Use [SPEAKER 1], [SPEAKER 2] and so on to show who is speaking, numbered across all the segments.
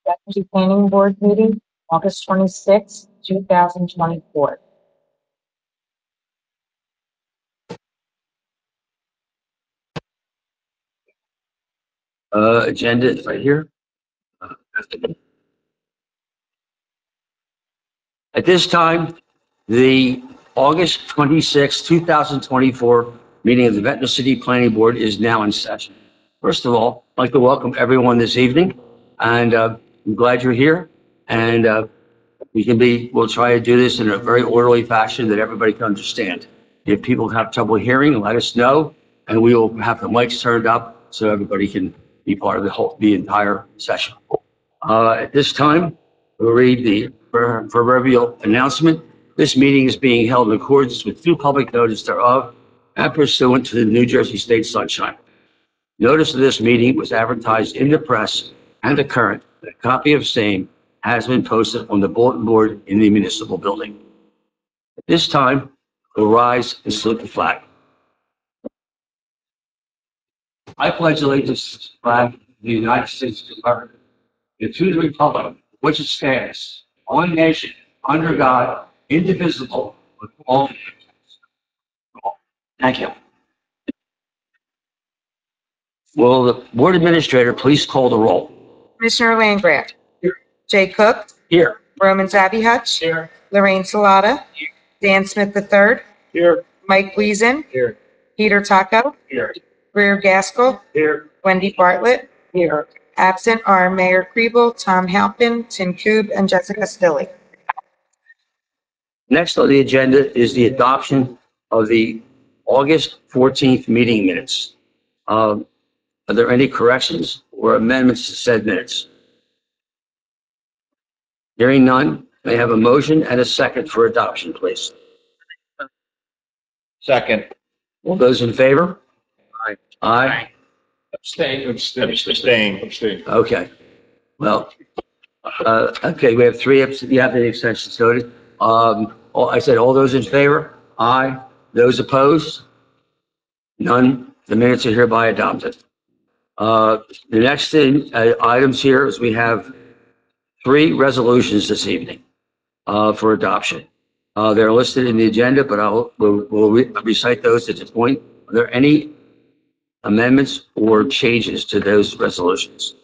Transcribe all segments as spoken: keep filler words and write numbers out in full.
[SPEAKER 1] Deputy Planning Board meeting, August twenty-sixth, two thousand twenty-four.
[SPEAKER 2] Uh, agenda is right here. At this time, the August twenty-sixth, two thousand twenty-four meeting of the Ventnor City Planning Board is now in session. First of all, I'd like to welcome everyone this evening, and uh, I'm glad you're here. And uh, we can be, we'll try to do this in a very orderly fashion that everybody can understand. If people have trouble hearing, let us know, and we will have the mics turned up so everybody can be part of the whole, the entire session. Uh, at this time, we'll read the proverbial announcement. This meeting is being held in accordance with due public notice thereof and pursuant to the New Jersey State Sunshine. Notice of this meeting was advertised in the press and the current. A copy of same has been posted on the bulletin board in the municipal building. At this time, we'll rise and salute the flag. I pledge allegiance to the flag of the United States of America and to the republic which it stands, one nation, under God, indivisible, with all. Thank you. Will the board administrator please call the roll?
[SPEAKER 1] Commissioner Langgraf.
[SPEAKER 2] Here.
[SPEAKER 1] Jay Cook.
[SPEAKER 2] Here.
[SPEAKER 1] Roman Zabi Hutch.
[SPEAKER 2] Here.
[SPEAKER 1] Lorraine Salata.
[SPEAKER 2] Here.
[SPEAKER 1] Dan Smith the third.
[SPEAKER 2] Here.
[SPEAKER 1] Mike Wiesen.
[SPEAKER 2] Here.
[SPEAKER 1] Peter Taco.
[SPEAKER 2] Here.
[SPEAKER 1] Greer Gaskell.
[SPEAKER 2] Here.
[SPEAKER 1] Wendy Bartlett.
[SPEAKER 2] Here.
[SPEAKER 1] Absent are Mayor Kribel, Tom Halpin, Tim Koob, and Jessica Stilley.
[SPEAKER 2] Next on the agenda is the adoption of the August fourteenth meeting minutes. Um, Are there any corrections or amendments to said minutes? Hearing none, may I have a motion and a second for adoption, please?
[SPEAKER 3] Second.
[SPEAKER 2] All those in favor?
[SPEAKER 3] Aye.
[SPEAKER 2] Aye.
[SPEAKER 3] Abstain, abstain, abstain, abstain.
[SPEAKER 2] Okay. Well, uh, okay, we have three, abs- you have the extensions noted. Um, all, I said all those in favor? Aye. Those opposed? None. The minutes are hereby adopted. Uh, the next thing, uh, items here is we have three resolutions this evening, uh, for adoption. Uh, they're listed in the agenda, but I'll, we'll, we'll re- recite those at this point. Are there any amendments or changes to those resolutions?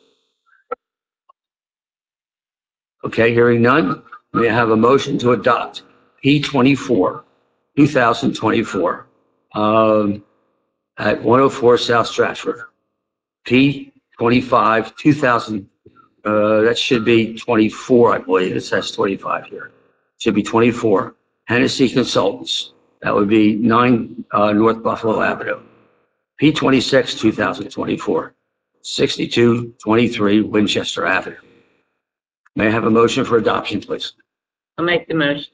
[SPEAKER 2] Okay, hearing none, may I have a motion to adopt P twenty-four, two thousand twenty-four, um, at one oh four South Stratford. P twenty-five, two thousand, uh, that should be twenty-four, I believe. It says twenty-five here. Should be twenty-four. Hennessy Consultants. That would be nine, uh, North Buffalo Avenue. P twenty-six, two thousand twenty-four, sixty-two twenty-three Winchester Avenue. May I have a motion for adoption, please?
[SPEAKER 4] I'll make the motion.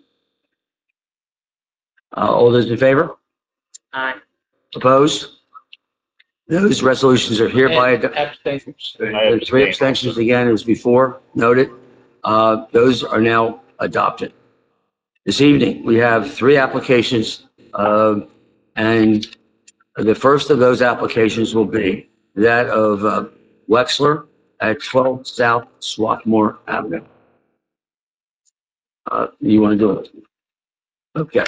[SPEAKER 2] Uh, all those in favor?
[SPEAKER 4] Aye.
[SPEAKER 2] Opposed? Those resolutions are hereby, ad-
[SPEAKER 3] Abstentions.
[SPEAKER 2] there's three abstentions again as before noted. Uh, those are now adopted. This evening, we have three applications, uh, and the first of those applications will be that of uh, Wexler at twelve South Swarthmore Avenue. Uh, you want to do it? Okay.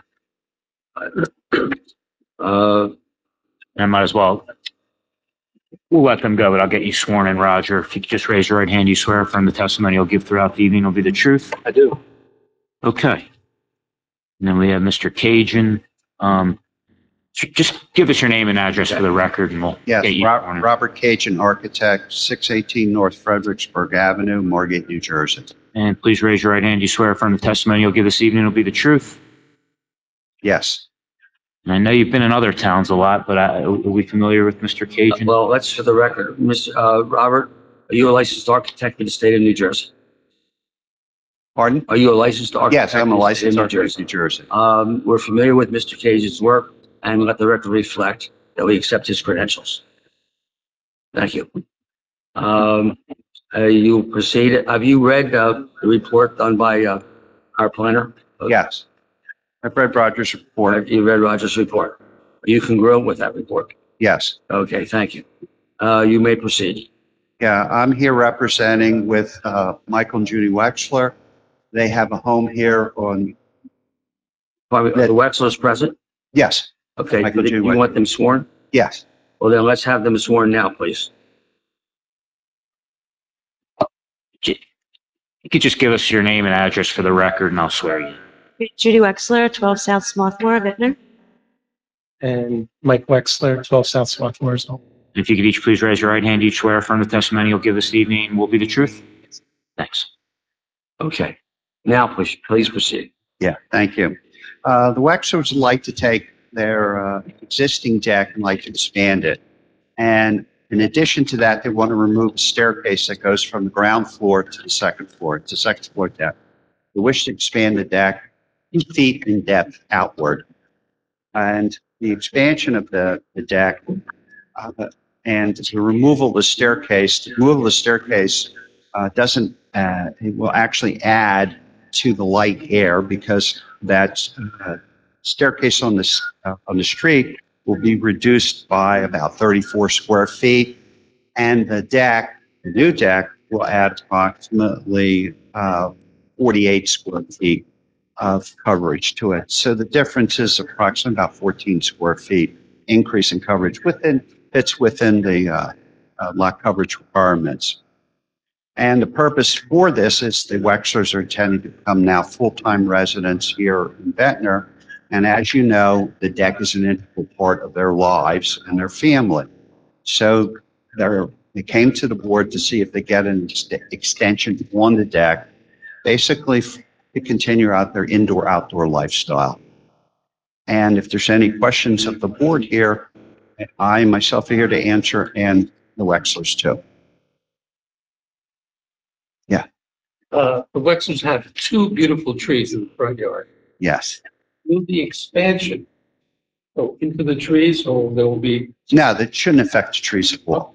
[SPEAKER 2] Uh,
[SPEAKER 5] I might as well. We'll let them go, but I'll get you sworn in, Roger. If you could just raise your right hand, you swear affirm the testimony you'll give throughout the evening will be the truth.
[SPEAKER 2] I do.
[SPEAKER 5] Okay. And then we have Mister Cajun. Um, j- just give us your name and address for the record, and we'll
[SPEAKER 6] Yes,
[SPEAKER 5] get you
[SPEAKER 6] Rob-
[SPEAKER 5] sworn in.
[SPEAKER 6] Robert Cajun, architect, six eighteen North Fredericksburg Avenue, Margate, New Jersey.
[SPEAKER 5] And please raise your right hand. You swear affirm the testimony you'll give this evening will be the truth.
[SPEAKER 6] Yes,
[SPEAKER 5] And I know you've been in other towns a lot, but I, are we familiar with Mister Cajun?
[SPEAKER 2] Well, that's for the record. Mister Uh, Robert, are you a licensed architect in the state of New Jersey?
[SPEAKER 6] pardon?
[SPEAKER 2] Are you a licensed architect?
[SPEAKER 6] Yes, I'm
[SPEAKER 2] in
[SPEAKER 6] a
[SPEAKER 2] the state
[SPEAKER 6] licensed
[SPEAKER 2] of New
[SPEAKER 6] architect in
[SPEAKER 2] Jersey?
[SPEAKER 6] New Jersey.
[SPEAKER 2] Um, we're familiar with Mister Cage's work and let the record reflect that we accept his credentials. Thank you. Um, uh, you proceed. Have you read, uh, the report done by, uh, our planner?
[SPEAKER 6] Yes. I've read Roger's report.
[SPEAKER 2] Have you read Roger's report? Are you congruent with that report?
[SPEAKER 6] Yes.
[SPEAKER 2] Okay, thank you. Uh, you may proceed.
[SPEAKER 6] Yeah, I'm here representing with uh, Michael and Judy Wexler. They have a home here on,
[SPEAKER 2] Are the Wexler's present?
[SPEAKER 6] yes,
[SPEAKER 2] Okay,
[SPEAKER 6] Michael
[SPEAKER 2] do
[SPEAKER 6] J.
[SPEAKER 2] you
[SPEAKER 6] Wexler.
[SPEAKER 2] want them sworn?
[SPEAKER 6] yes.
[SPEAKER 2] Well, then let's have them sworn now, please.
[SPEAKER 5] You could just give us your name and address for the record and I'll swear you.
[SPEAKER 7] Judy Wexler, twelve South Swarthmore, Ventnor.
[SPEAKER 8] And Mike Wexler, twelve South Swarthmore.
[SPEAKER 5] If you could each please raise your right hand, each swear affirm the testimony you'll give this evening will be the truth. Thanks.
[SPEAKER 2] Okay. Now, please, please proceed.
[SPEAKER 6] Yeah, thank you. Uh, The Wexlers would like to take their uh, existing deck and like to expand it. And in addition to that, they want to remove a staircase that goes from the ground floor to the second floor. It's a second floor deck. They wish to expand the deck two feet in depth outward. And the expansion of the, the deck uh, and the removal of the staircase, the removal of the staircase uh, doesn't, uh, it will actually add to the light air because that uh, staircase on the, uh, on the street will be reduced by about thirty-four square feet. And the deck, the new deck, will add approximately uh, forty-eight square feet of coverage to it. So the difference is approximately about fourteen square feet increase in coverage within, fits within the uh, uh, lot coverage requirements. And the purpose for this is the Wexlers are intending to become now full-time residents here in Ventnor. And as you know, the deck is an integral part of their lives and their family. So they're, they came to the board to see if they get an ex- extension on the deck, basically f- to continue out their indoor-outdoor lifestyle. And if there's any questions of the board here, I myself are here to answer, and the Wexlers too.
[SPEAKER 3] Uh, the Wexlers have two beautiful trees in the front yard.
[SPEAKER 6] Yes.
[SPEAKER 3] Will the expansion go into the trees or there will be?
[SPEAKER 6] No, that shouldn't affect the trees at all.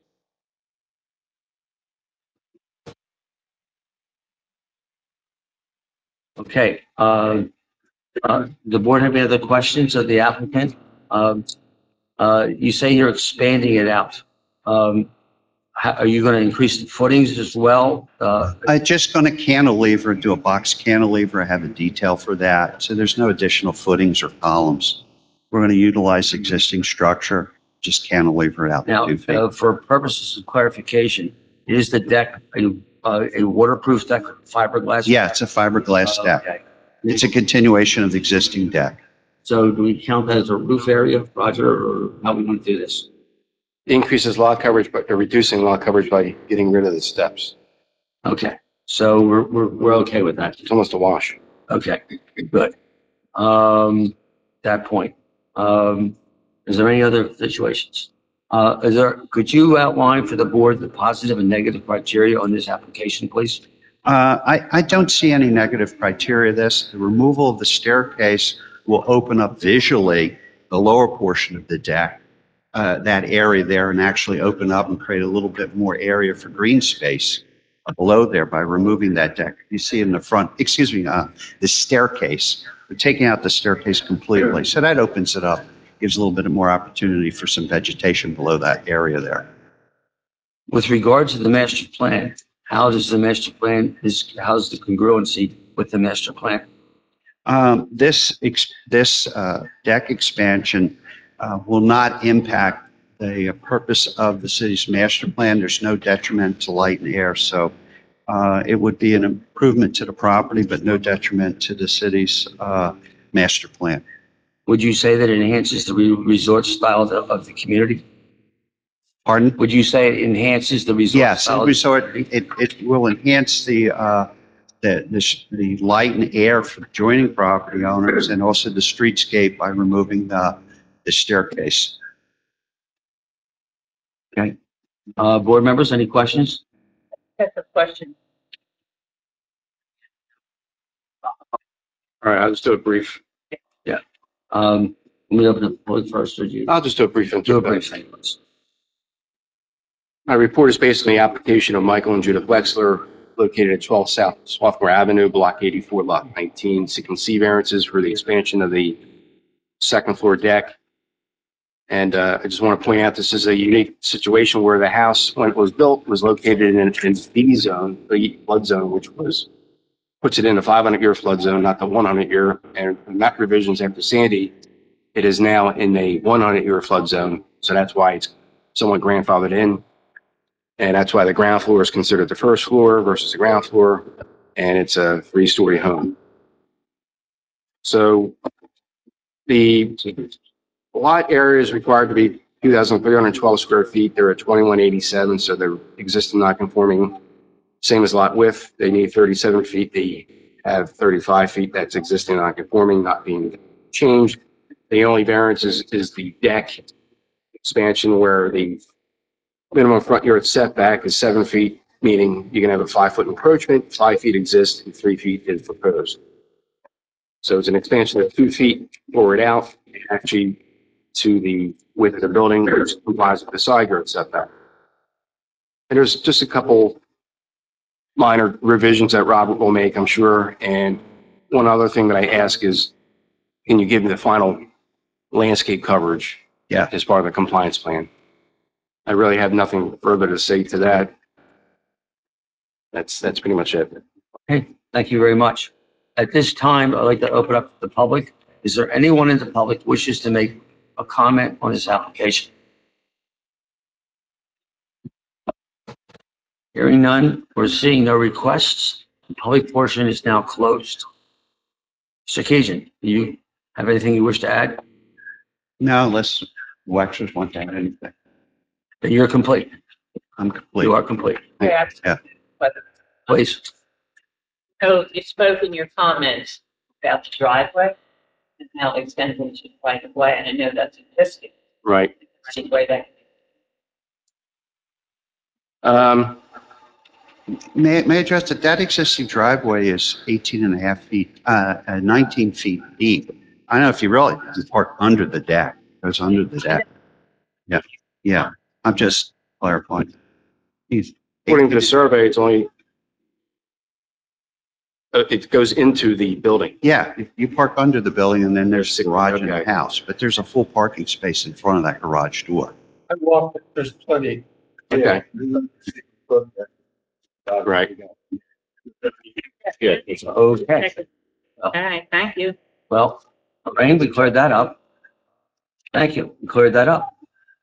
[SPEAKER 2] Okay. Uh, uh, the board have any other questions of the applicant? Um, uh, you say you're expanding it out. Um, how, are you going to increase the footings as well? Uh,
[SPEAKER 6] I'm just going to cantilever, do a box cantilever. I have a detail for that. So there's no additional footings or columns. We're going to utilize existing structure, just cantilever it out to
[SPEAKER 2] now,
[SPEAKER 6] two feet.
[SPEAKER 2] uh, for purposes of clarification, is the deck a, uh, a waterproof deck, fiberglass?
[SPEAKER 6] Yeah, it's a fiberglass
[SPEAKER 2] Uh,
[SPEAKER 6] deck.
[SPEAKER 2] Okay.
[SPEAKER 6] It's a continuation of the existing deck.
[SPEAKER 2] So do we count that as a roof area, Roger, or how we want to do this?
[SPEAKER 9] Increases lot coverage, but they're reducing lot coverage by getting rid of the steps.
[SPEAKER 2] Okay, so we're, we're, we're okay with that.
[SPEAKER 9] It's almost a wash.
[SPEAKER 2] Okay, good. Um, that point. Um, is there any other situations? Uh, is there, could you outline for the board the positive and negative criteria on this application, please?
[SPEAKER 6] Uh, I, I don't see any negative criteria this. The removal of the staircase will open up visually the lower portion of the deck, uh, that area there, and actually open up and create a little bit more area for green space below there by removing that deck. You see in the front, excuse me, uh, the staircase. We're taking out the staircase completely. So that opens it up, gives a little bit more opportunity for some vegetation below that area there.
[SPEAKER 2] With regard to the master plan, how does the master plan, is, how's the congruency with the master plan?
[SPEAKER 6] Um, this, ex- this, uh, deck expansion, uh, will not impact the purpose of the city's master plan. There's no detriment to light and air. So, uh, it would be an improvement to the property, but no detriment to the city's, uh, master plan.
[SPEAKER 2] Would you say that it enhances the re- resort style of the, of the community?
[SPEAKER 6] Pardon?
[SPEAKER 2] Would you say it enhances the resort
[SPEAKER 6] Yes,
[SPEAKER 2] style?
[SPEAKER 6] the
[SPEAKER 2] of the
[SPEAKER 6] resort,
[SPEAKER 2] community?
[SPEAKER 6] it, it will enhance the, uh, the, the, sh- the light and air for adjoining property owners and also the streetscape by removing the, the staircase.
[SPEAKER 2] Uh, board members, any questions?
[SPEAKER 4] That's a question.
[SPEAKER 3] All right, I'll just do a brief,
[SPEAKER 2] Um, let me open up the floor first, or you
[SPEAKER 9] I'll just do a brief
[SPEAKER 2] do a
[SPEAKER 9] intro.
[SPEAKER 2] brief thing, please.
[SPEAKER 9] My report is basically the application of Michael and Judith Wexler, located at twelve South Swarthmore Avenue, Block eighty-four, Lot nineteen, seeking C variances for the expansion of the second floor deck And uh, I just want to point out, this is a unique situation where the house, when it was built, was located in an B zone, the flood zone, which was, puts it in a five hundred year flood zone, not the one hundred year. And map revisions after Sandy, it is now in a one hundred year flood zone. So that's why it's somewhat grandfathered in. And that's why the ground floor is considered the first floor versus the ground floor. And it's a three story home. So the lot area is required to be two thousand three hundred twelve square feet. They're at twenty-one eighty-seven, so they're existing non-conforming. Same as lot width. They need thirty-seven feet. They have thirty-five feet. That's existing non-conforming, not being changed. The only variance is, is the deck expansion, where the minimum front yard setback is seven feet, meaning you can have a five foot encroachment. Five feet exists and three feet is proposed. So it's an expansion of two feet forward out, actually to the width of the building, which complies with the side yard setback. And there's just a couple minor revisions that Robert will make, I'm sure. And one other thing that I ask is, can you give me the final landscape coverage?
[SPEAKER 6] Yeah.
[SPEAKER 9] As part of the compliance plan? I really have nothing further to say to that. That's, that's pretty much it.
[SPEAKER 2] Okay, thank you very much. At this time, I'd like to open up to the public. Is there anyone in the public who wishes to make a comment on this application? Hearing none, or seeing no requests, the public portion is now closed. Mister Kajan, do you have anything you wish to add?
[SPEAKER 6] No, unless Wexler's want to add anything.
[SPEAKER 2] Then you're complete.
[SPEAKER 6] I'm complete.
[SPEAKER 2] You are complete.
[SPEAKER 4] Yeah.
[SPEAKER 6] Yeah.
[SPEAKER 2] Please.
[SPEAKER 4] So you spoke in your comments about the driveway and how it extends into the right of way, and I know that's existing.
[SPEAKER 9] Right.
[SPEAKER 4] Any way that
[SPEAKER 9] Um,
[SPEAKER 6] May, may I address that that existing driveway is eighteen and a half feet, uh, uh, nineteen feet deep. I don't know if you really, you park under the deck, it goes under the deck. Yeah, yeah, I'm just clarifying. He's-
[SPEAKER 9] according to the survey, it's only, uh, it goes into the building.
[SPEAKER 6] Yeah, you- you park under the building and then there's the garage and the
[SPEAKER 9] Okay.
[SPEAKER 6] house, but there's a full parking space in front of that garage door.
[SPEAKER 3] I walked, there's plenty.
[SPEAKER 9] Okay. Right.
[SPEAKER 2] Good. Okay.
[SPEAKER 4] all right, thank you.
[SPEAKER 2] Well, Lorraine, we cleared that up. Thank you. We cleared that up.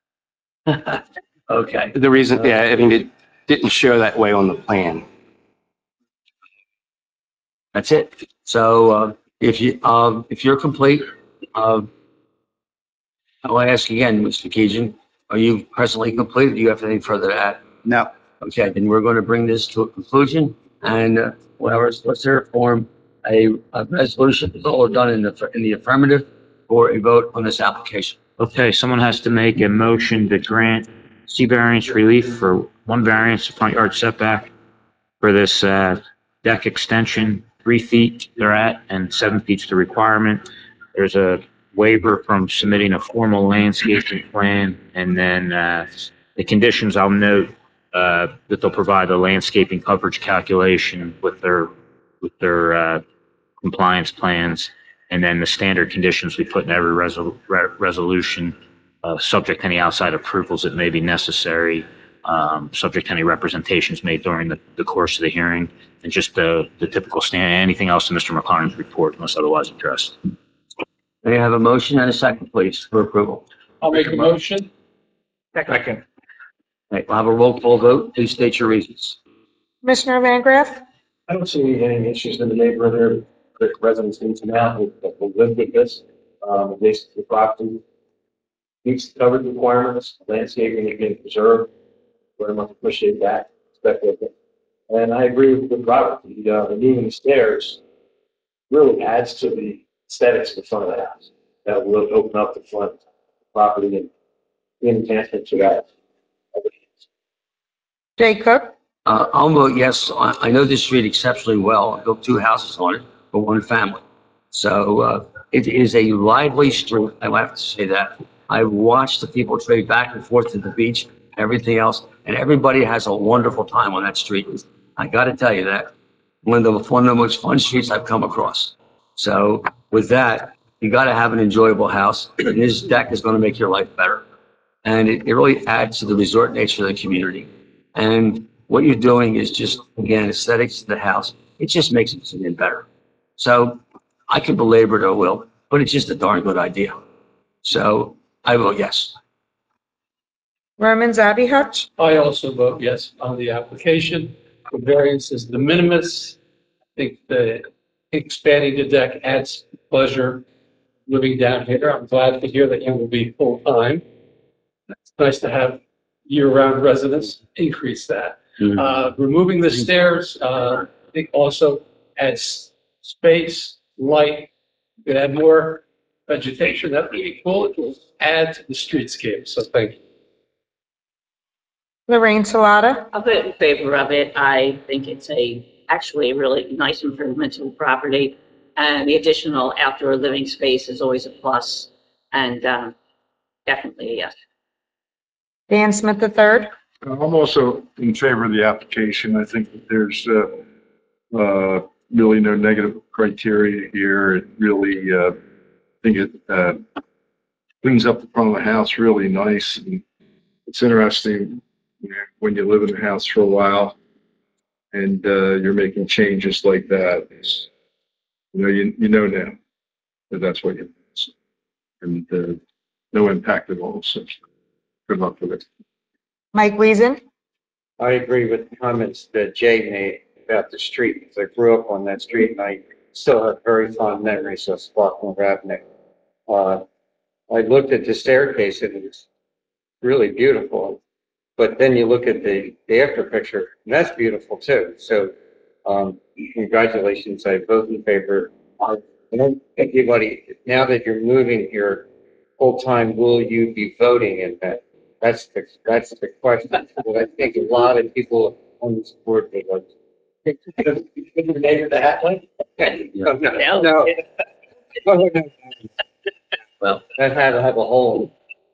[SPEAKER 2] Okay.
[SPEAKER 9] The reason, yeah, I mean, it didn't show that way on the plan.
[SPEAKER 2] That's it. So, uh, if you, um, if you're complete, um, I'll ask again, Mister Keegan, are you presently complete? Do you have anything further to add?
[SPEAKER 6] No,
[SPEAKER 2] Okay, then we're going to bring this to a conclusion, and, uh, whatever, let's hear form a, a resolution, it's all done in the, in the affirmative, for a vote on this application.
[SPEAKER 5] Okay, someone has to make a motion to grant C variance relief for one variance, front yard setback for this, uh, deck extension, three feet they're at and seven feet's the requirement. There's a waiver from submitting a formal landscaping plan, and then, uh, the conditions, I'll note, uh, that they'll provide a landscaping coverage calculation with their, with their, uh, compliance plans. And then the standard conditions we put in every resol- re- resolution, uh, subject to any outside approvals that may be necessary, um, subject to any representations made during the, the course of the hearing, and just the, the typical stand, anything else in Mister McLaren's report unless otherwise addressed.
[SPEAKER 2] May I have a motion and a second, please, for approval?
[SPEAKER 3] I'll make a motion.
[SPEAKER 2] Second. Okay, we'll have a roll call vote. Please state your reasons.
[SPEAKER 10] Commissioner Van Graff,
[SPEAKER 11] I don't see any issues in the neighborhood there. The residents need to know that will live with this, um, adjacent to the property. Meets the coverage requirements, landscaping is being preserved. Very much appreciate that, respect it. And I agree with with Robert, the, uh, removing the stairs really adds to the aesthetics of the front of the house. That will open up the front property and be an enhancement to that.
[SPEAKER 10] Jay Cook,
[SPEAKER 2] Uh, I'll vote yes. I, I know this street exceptionally well. I built two houses on it for one family. So, uh, it is a lively street. I have to say that. I watched the people trade back and forth to the beach, everything else, and everybody has a wonderful time on that street. I got to tell you that. One of the, one of the most fun streets I've come across. So with that, You got to have an enjoyable house, and this deck is going to make your life better. And it, it really adds to the resort nature of the community. And what you're doing is just, again, aesthetics to the house. It just makes it even better. So I could belabor it, I will, but it's just a darn good idea. So I vote yes.
[SPEAKER 10] Roman Zabi Hutch,
[SPEAKER 3] I also vote yes on the application. The variance is de minimis. I think the expanding the deck adds pleasure living down here. I'm glad to hear that you will be full-time. It's nice to have year-round residents, increase that.
[SPEAKER 2] Mhm.
[SPEAKER 3] Uh, removing the stairs, uh, I think also adds space, light, could add more vegetation. That would be cool. It will add to the streetscape. So thank you.
[SPEAKER 10] Lorraine Salata,
[SPEAKER 4] I'll vote in favor of it. I think it's a, actually a really nice improvement to the property. And the additional outdoor living space is always a plus. And um, definitely a yes.
[SPEAKER 10] Dan Smith the third,
[SPEAKER 12] I'm also in favor of the application. I think that there's uh, uh, really no negative criteria here. It really, uh, I think it uh, cleans up the front of the house really nice. And it's interesting, you know, when you live in the house for a while and uh, you're making changes like that. It's, you know, you, you know now that that's what you and uh, no impact at all. So good luck with it.
[SPEAKER 10] Mike Wiesen,
[SPEAKER 13] I agree with the comments that Jay made about the street, because I grew up on that street and I still have very fond memories of Sparkmore Avenue. Uh, I looked at the staircase and it was really beautiful, but then you look at the, the after picture and that's beautiful too. So, um, congratulations, I vote in favor. I don't think anybody, now that you're moving here full time, will you be voting in that? That's the, that's the question. But I think a lot of people on this board would like.
[SPEAKER 3] Your neighbor the hat like?
[SPEAKER 13] No, no, no. No, no.
[SPEAKER 2] Well,
[SPEAKER 13] That had to have a hole.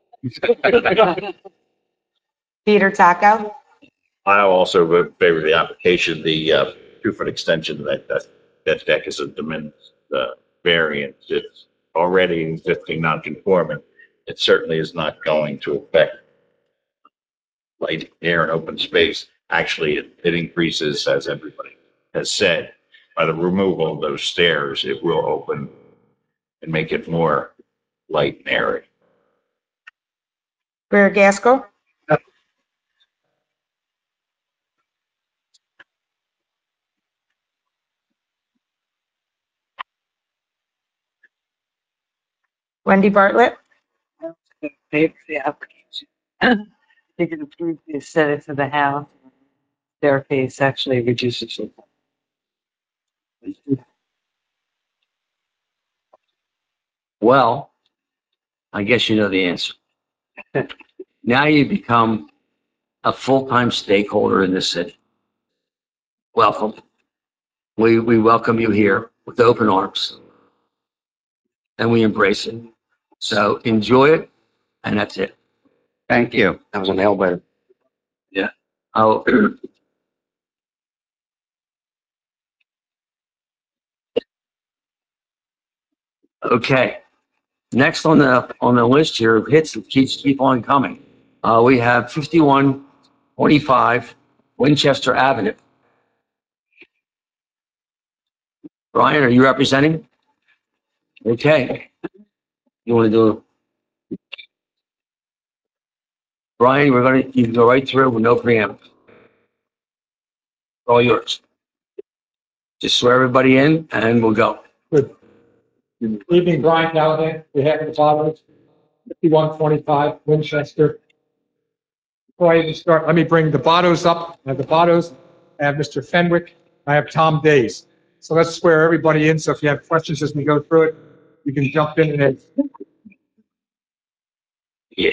[SPEAKER 10] Peter Taco,
[SPEAKER 14] I also vote in favor of the application, the uh, two-foot extension, that, that, that deck is a de minimis uh, variance. It's already existing non-conforming. It certainly is not going to affect light, air, and open space. Actually, it, it increases, as everybody has said, by the removal of those stairs, it will open and make it more light and airy.
[SPEAKER 10] Greer Gaskell, Wendy Bartlett,
[SPEAKER 15] Favor the application. They can improve the aesthetics of the house. Staircase actually reduces it.
[SPEAKER 2] Well, I guess you know the answer. Now you become a full-time stakeholder in this city. Welcome. We, we welcome you here with open arms. And we embrace it. So enjoy it, and that's it.
[SPEAKER 6] Thank you.
[SPEAKER 9] That was a nail biter.
[SPEAKER 2] Yeah. Oh. Okay. Next on the on the list here, hits keeps keep on coming. Uh, we have fifty-one twenty-five Winchester Avenue. Brian, are you representing? Okay. You want to do? Brian, we're gonna you can go right through with no preamble. All yours. Just swear everybody in, and we'll go.
[SPEAKER 16] Good evening, Brian Gallagher, we have the bottom, fifty-one twenty-five Winchester. Before I even start, let me bring the Bottos up. I have the Bottos, I have Mister Fenwick, I have Tom Days. So let's swear everybody in, so if you have questions as we go through it, you can jump in and
[SPEAKER 2] Yeah.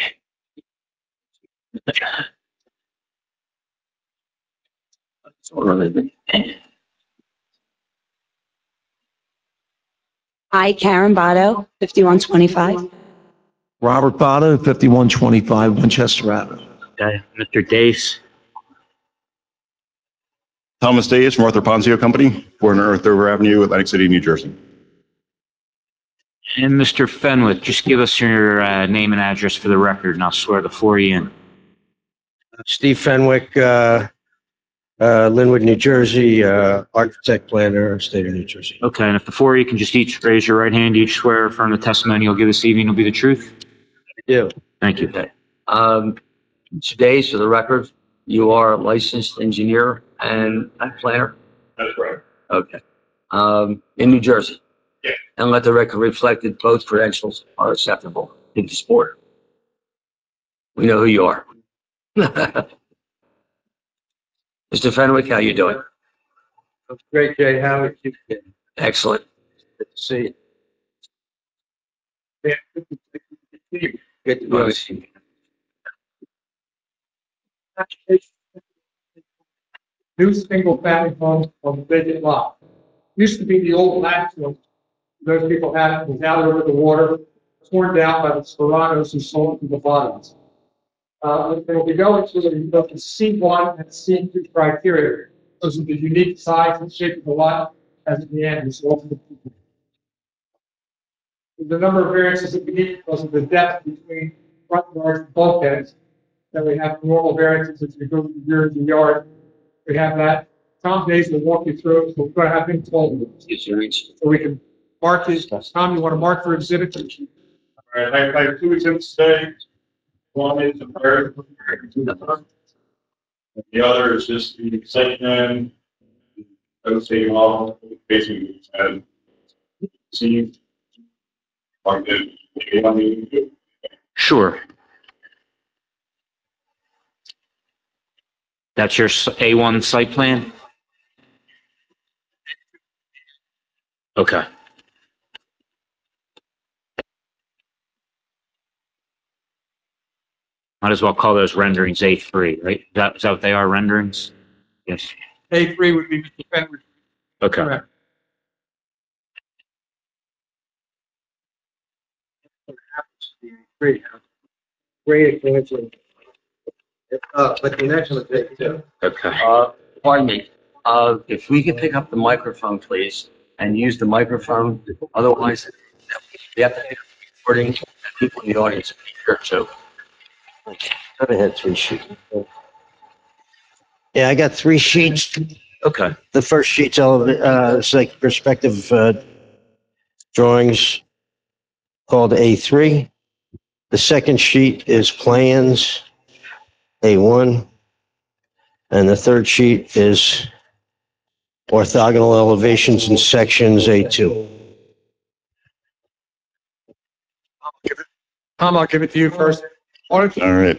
[SPEAKER 7] I, Karen Botto, fifty-one twenty-five.
[SPEAKER 17] Robert Botto, fifty-one twenty-five Winchester Avenue.
[SPEAKER 5] Okay, Mister Dace.
[SPEAKER 18] Thomas Days from Arthur Ponzio Company, four hundred Earth Dover Avenue, Atlantic City, New Jersey.
[SPEAKER 5] And Mister Fenwick, just give us your uh, name and address for the record, and I'll swear the four you in.
[SPEAKER 18] Steve Fenwick, uh, uh, Linwood, New Jersey, uh, architect planner, state of New Jersey.
[SPEAKER 5] Okay, and if the four of you can just each raise your right hand, each swear or affirm the testimony you'll give this evening will be the truth.
[SPEAKER 18] I do.
[SPEAKER 5] Thank you.
[SPEAKER 2] Okay. Um, today, for the record, you are a licensed engineer and a planner?
[SPEAKER 11] That's right.
[SPEAKER 2] Okay. Um, in New Jersey?
[SPEAKER 11] Yeah.
[SPEAKER 2] And let the record reflect that both credentials are acceptable in the sport. We know who you are. Mister Fenwick, how you doing?
[SPEAKER 18] That's great, Jay. How are you?
[SPEAKER 2] Excellent.
[SPEAKER 18] Good to see you.
[SPEAKER 16] Yeah.
[SPEAKER 18] Good to
[SPEAKER 2] Nice.
[SPEAKER 18] see you.
[SPEAKER 16] New single family home on the vacant lot. Used to be the old Blackstone. Those people had it, was out over the water, torn down by the Serranos who sold it to the bottoms. Uh, they will be going to the, the C one and C two criteria. Those are the unique size and shape of the lot as at the end. So the number of variances that we need because of the depth between front yards and bulkheads. Then we have normal variances as we go to the rear of the yard. We have that. Tom Days will walk you through it, so we're going to have him told. So we can mark these. Tom, you want to mark for exhibit?
[SPEAKER 11] All right, I, I have two exhibits today. One is the fire. The other is just the site plan. I would say all basically and see. Like the,
[SPEAKER 5] Sure. That's your A one site plan? Okay. Might as well call those renderings A three, right? Is that, is that what they are, renderings? Yes.
[SPEAKER 16] A three would be Mister Fenwick.
[SPEAKER 5] Okay.
[SPEAKER 16] Correct.
[SPEAKER 18] Great. Great coincidence. Uh, but the next one is too.
[SPEAKER 5] Okay.
[SPEAKER 2] Uh, pardon me. Uh, if we could pick up the microphone, please, and use the microphone. Otherwise, we have to be recording and people in the audience can hear too.
[SPEAKER 18] Go ahead, three sheets. Yeah, I got three sheets.
[SPEAKER 2] Okay.
[SPEAKER 18] The first sheet's all of it, uh, it's like perspective, uh, drawings called A three. The second sheet is plans, A one. And the third sheet is orthogonal elevations and sections, A two.
[SPEAKER 16] Tom, I'll give it to you first. All
[SPEAKER 12] right.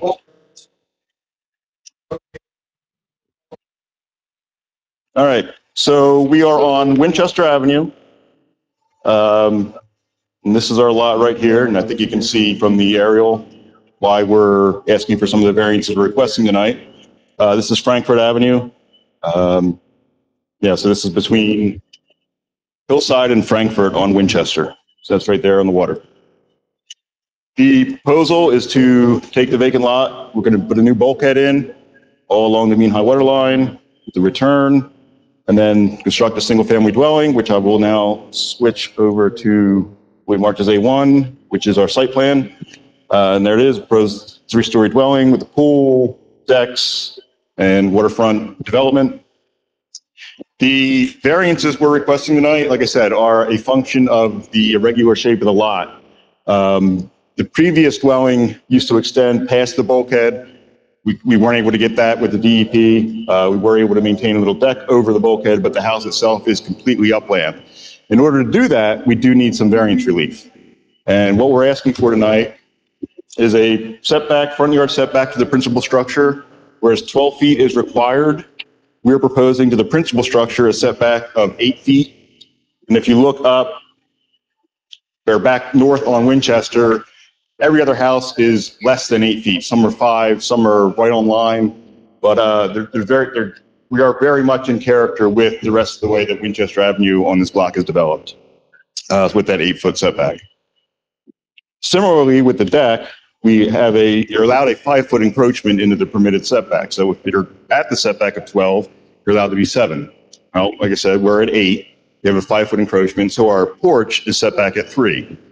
[SPEAKER 12] All right, so we are on Winchester Avenue. Um, and this is our lot right here, and I think you can see from the aerial why we're asking for some of the variances we're requesting tonight. Uh, this is Frankfurt Avenue. Um, yeah, so this is between Hillside and Frankfurt on Winchester. So that's right there on the water. The proposal is to take the vacant lot. We're going to put a new bulkhead in all along the mean high water line with the return, and then construct a single family dwelling, which I will now switch over to what we marked as A one, which is our site plan. Uh, and there it is, proposed three-story dwelling with a pool, decks, and waterfront development. The variances we're requesting tonight, like I said, are a function of the irregular shape of the lot. Um, the previous dwelling used to extend past the bulkhead. We, we weren't able to get that with the D E P. Uh, we were able to maintain a little deck over the bulkhead, but the house itself is completely upland. In order to do that, we do need some variance relief. And what we're asking for tonight is a setback, front yard setback to the principal structure, whereas twelve feet is required. We're proposing to the principal structure a setback of eight feet. And if you look up or back north on Winchester, every other house is less than eight feet. Some are five, some are right on line, but uh, they're, they're very, they're, we are very much in character with the rest of the way that Winchester Avenue on this block is developed, uh, with that eight foot setback. Similarly, with the deck, we have a, you're allowed a five foot encroachment into the permitted setback. So if you're at the setback of twelve, you're allowed to be seven. Well, like I said, we're at eight. We have a five foot encroachment. So our porch is set back at three.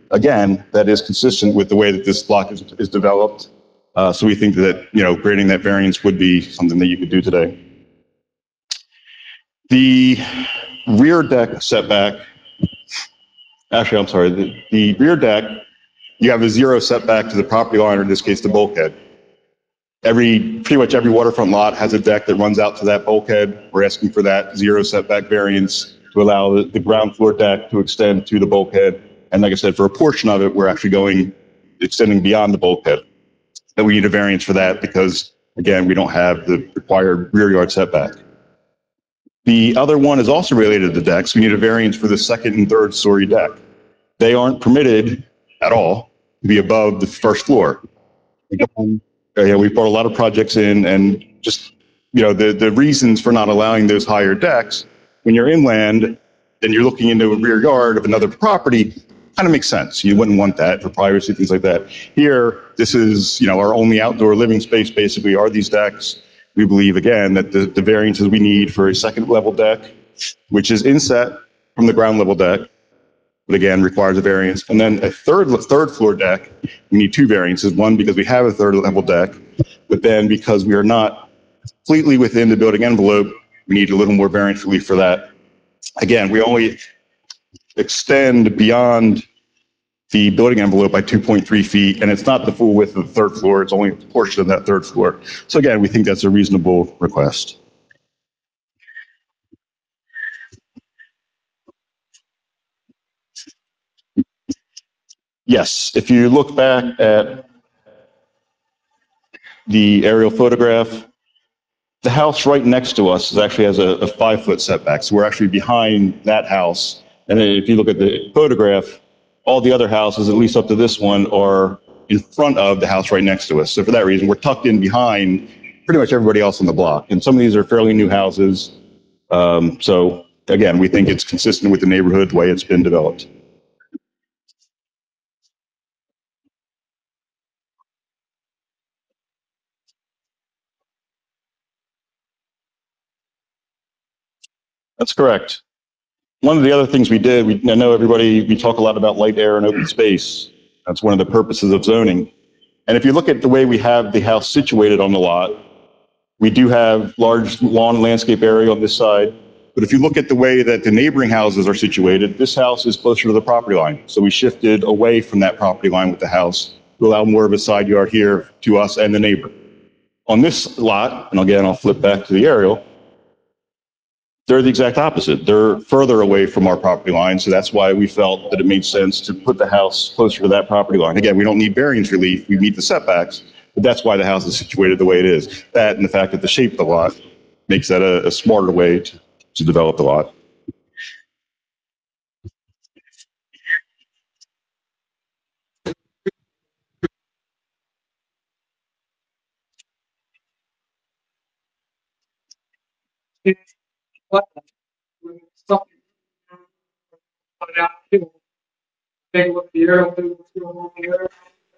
[SPEAKER 19] again, that is consistent with the way that this block is, is developed. Uh, so we think that, you know, granting that variance would be something that you could do today. The rear deck setback, actually, I'm sorry, the, the rear deck, you have a zero setback to the property line, or in this case, the bulkhead. Every, pretty much every waterfront lot has a deck that runs out to that bulkhead. We're asking for that zero setback variance to allow the, the ground floor deck to extend to the bulkhead. And like I said, for a portion of it, we're actually going, extending beyond the bulkhead. And we need a variance for that because, again, we don't have the required rear yard setback. The other one is also related to the decks. We need a variance for the second and third story deck. They aren't permitted at all to be above the first floor. Again, yeah, we brought a lot of projects in, and just, you know, the, the reasons for not allowing those higher decks, when you're inland and you're looking into a rear yard of another property, kind of makes sense. You wouldn't want that for privacy, things like that. Here, this is, you know, our only outdoor living space basically are these decks. We believe, again, that the, the variances we need for a second level deck, which is inset from the ground level deck, but again, requires a variance. And then a third, third floor deck, we need two variances. One, because we have a third level deck, but then because we are not completely within the building envelope, we need a little more variance relief for that. Again, we only extend beyond the building envelope by two point three feet, and it's not the full width of the third floor, it's only a portion of that third floor. So again, we think that's a reasonable request. Yes, if you look back at the aerial photograph, the house right next to us is actually has a, a five foot setback. So we're actually behind that house. And then if you look at the photograph, all the other houses, at least up to this one, are in front of the house right next to us. So for that reason, we're tucked in behind pretty much everybody else on the block. And some of these are fairly new houses. Um, so again, we think it's consistent with the neighborhood, the way it's been developed. That's correct. One of the other things we did, we, I know everybody, we talk a lot about light, air, and open space. That's one of the purposes of zoning. And if you look at the way we have the house situated on the lot, we do have large lawn landscape area on this side. But if you look at the way that the neighboring houses are situated, this house is closer to the property line. So we shifted away from that property line with the house to allow more of a side yard here to us and the neighbor. On this lot, and again, I'll flip back to the aerial, they're the exact opposite. They're further away from our property line, so that's why we felt that it made sense to put the house closer to that property line. Again, we don't need variance relief, we meet the setbacks, but that's why the house is situated the way it is. That and the fact that the shape of the lot makes that a, a smarter way to, to develop the lot.
[SPEAKER 16] What? Something. Put it out, people. Take a look at the aerial, see what's going on in the aerial.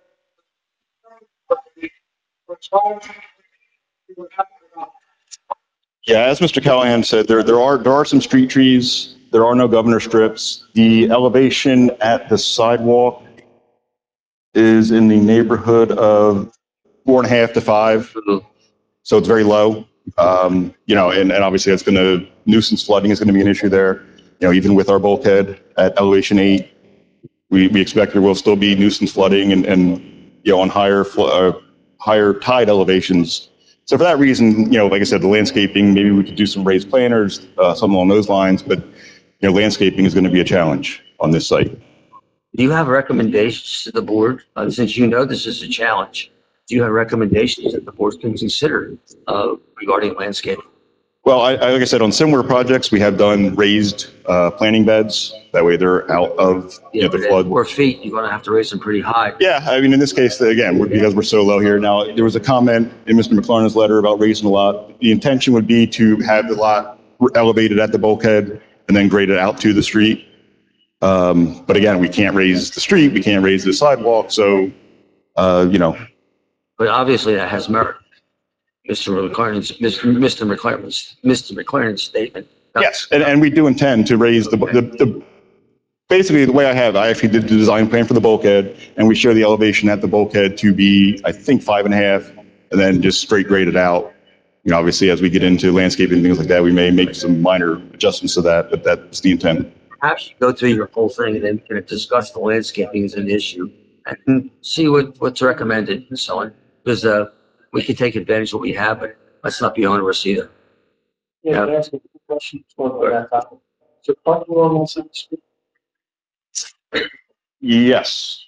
[SPEAKER 19] Yeah, as Mister Callahan said, there, there are, there are some street trees. There are no governor strips. The elevation at the sidewalk is in the neighborhood of four and a half to five. So it's very low. Um, you know, and, and obviously that's going to, nuisance flooding is going to be an issue there. You know, even with our bulkhead at elevation eight, we, we expect there will still be nuisance flooding and, and, you know, on higher, uh, higher tide elevations. So for that reason, you know, like I said, the landscaping, maybe we could do some raised planters, uh, something along those lines, but, you know, landscaping is going to be a challenge on this site.
[SPEAKER 2] Do you have recommendations to the board? Uh, since you know this is a challenge, do you have recommendations that the board can consider uh, regarding landscaping?
[SPEAKER 19] Well, I, I, like I said, on similar projects, we have done raised uh, planting beds. That way they're out of you
[SPEAKER 2] Yeah,
[SPEAKER 19] know, the
[SPEAKER 2] but at
[SPEAKER 19] flood.
[SPEAKER 2] four feet, you're going to have to raise them pretty high.
[SPEAKER 19] Yeah, I mean, in this case, again, we're, because we're so low here. Now, there was a comment in Mister McLaren's letter about raising the lot. The intention would be to have the lot elevated at the bulkhead and then grade it out to the street. Um, but again, we can't raise the street, we can't raise the sidewalk, so, uh, you know.
[SPEAKER 2] But obviously that has merit. Mister McLaren's, Mister McLaren's, Mister McLaren's statement.
[SPEAKER 19] Yes, and, and we do intend to raise the, the, the basically, the way I have, I actually did the design plan for the bulkhead, and we show the elevation at the bulkhead to be, I think, five and a half, and then just straight grade it out. You know, obviously, as we get into landscaping and things like that, we may make some minor adjustments to that, but that's the intent.
[SPEAKER 2] Perhaps you go through your whole thing and then kind of discuss the landscaping as an issue and see what, what's recommended and so on. Because, uh, we can take advantage of what we have, but let's not be onerous either.
[SPEAKER 3] Yeah, can I ask a question for that topic? So parking along one side of the street?
[SPEAKER 19] Yes.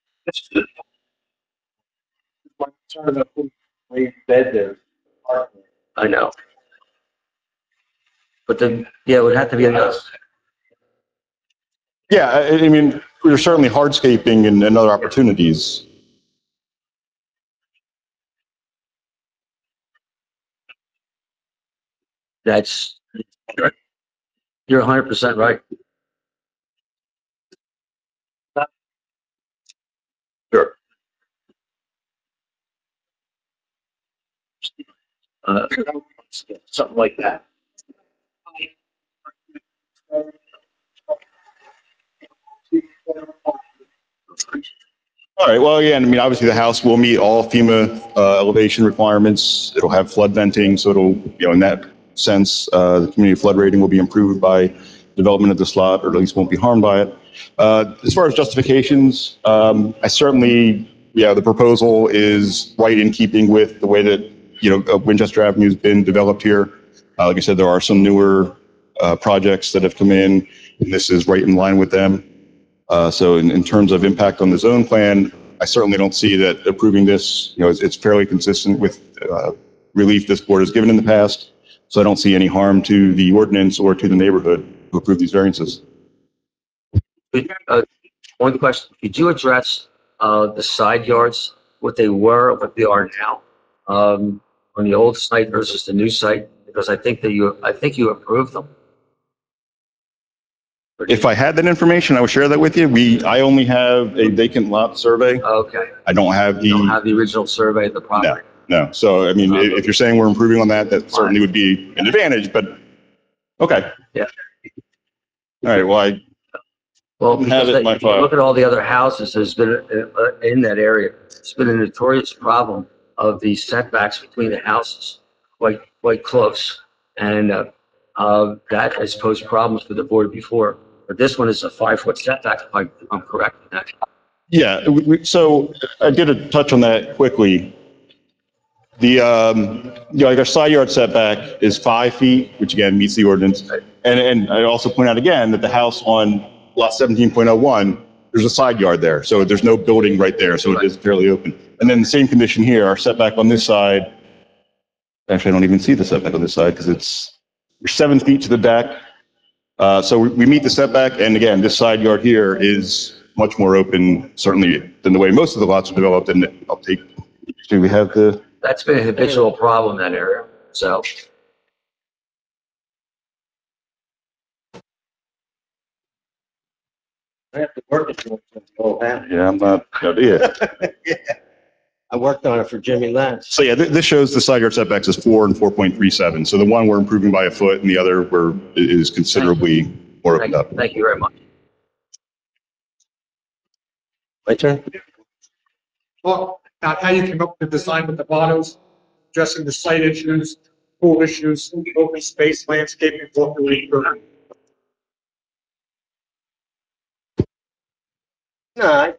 [SPEAKER 3] My concern about putting a bed there. Parking.
[SPEAKER 2] I know. But then, yeah, it would have to be enough.
[SPEAKER 19] Yeah, I, I mean, there's certainly hardscaping and, and other opportunities.
[SPEAKER 2] That's, you're one hundred percent right. Sure. Uh, something like that.
[SPEAKER 19] All right, well, yeah, I mean, obviously the house will meet all FEMA uh, elevation requirements. It'll have flood venting, so it'll, you know, in that sense, uh, the community flood rating will be improved by development of this lot, or at least won't be harmed by it. Uh, as far as justifications, um, I certainly, yeah, the proposal is right in keeping with the way that, you know, uh, Winchester Avenue has been developed here. Uh, like I said, there are some newer uh, projects that have come in, and this is right in line with them. Uh, so in, in terms of impact on the zone plan, I certainly don't see that approving this, you know, it's, it's fairly consistent with uh, relief this board has given in the past. So I don't see any harm to the ordinance or to the neighborhood to approve these variances.
[SPEAKER 2] Uh, one question, could you address, uh, the side yards, what they were, what they are now, um, on the old site versus the new site? Because I think that you, I think you approved them.
[SPEAKER 19] If I had that information, I would share that with you. We, I only have a vacant lot survey.
[SPEAKER 2] Okay.
[SPEAKER 19] I don't have the.
[SPEAKER 2] You don't have the original survey of the property.
[SPEAKER 19] No, no. So, I mean, if if you're saying we're improving on that, that certainly would be an advantage, but, okay.
[SPEAKER 2] Yeah.
[SPEAKER 19] All right, well, I
[SPEAKER 2] Well,
[SPEAKER 19] didn't have
[SPEAKER 2] because
[SPEAKER 19] it in
[SPEAKER 2] they-
[SPEAKER 19] my
[SPEAKER 2] if you
[SPEAKER 19] file.
[SPEAKER 2] look at all the other houses, there's been, uh, uh, in that area, it's been a notorious problem of the setbacks between the houses, quite, quite close. And, uh, uh, that has posed problems for the board before. But this one is a five-foot setback, if I- if I'm correct in that.
[SPEAKER 19] Yeah, we- we- so I did a touch on that quickly. The, um, you know, like our side yard setback is five feet, which again meets the ordinance. And, and I also point out again that the house on lot seventeen point oh one, there's a side yard there. So there's no building right there. So it is fairly open. And then the same condition here, our setback on this side. Actually, I don't even see the setback on this side because it's, we're seven feet to the deck. Uh, so we, we meet the setback. And again, this side yard here is much more open, certainly than the way most of the lots are developed. And I'll take, do we have the,
[SPEAKER 2] That's been a habitual problem in that area, so.
[SPEAKER 18] I have to work it. Oh,
[SPEAKER 19] yeah, I'm not, yeah.
[SPEAKER 18] I worked on it for Jimmy Lance.
[SPEAKER 19] So yeah, th- this shows the side yard setbacks is four and four point three seven. So the one we're improving by a foot and the other we're, is considerably more opened up.
[SPEAKER 2] Thank you very much.
[SPEAKER 18] My turn?
[SPEAKER 16] Well, about how you came up with the design with the bottoms, addressing the site issues, pool issues, open space, landscaping, what we
[SPEAKER 18] No, I-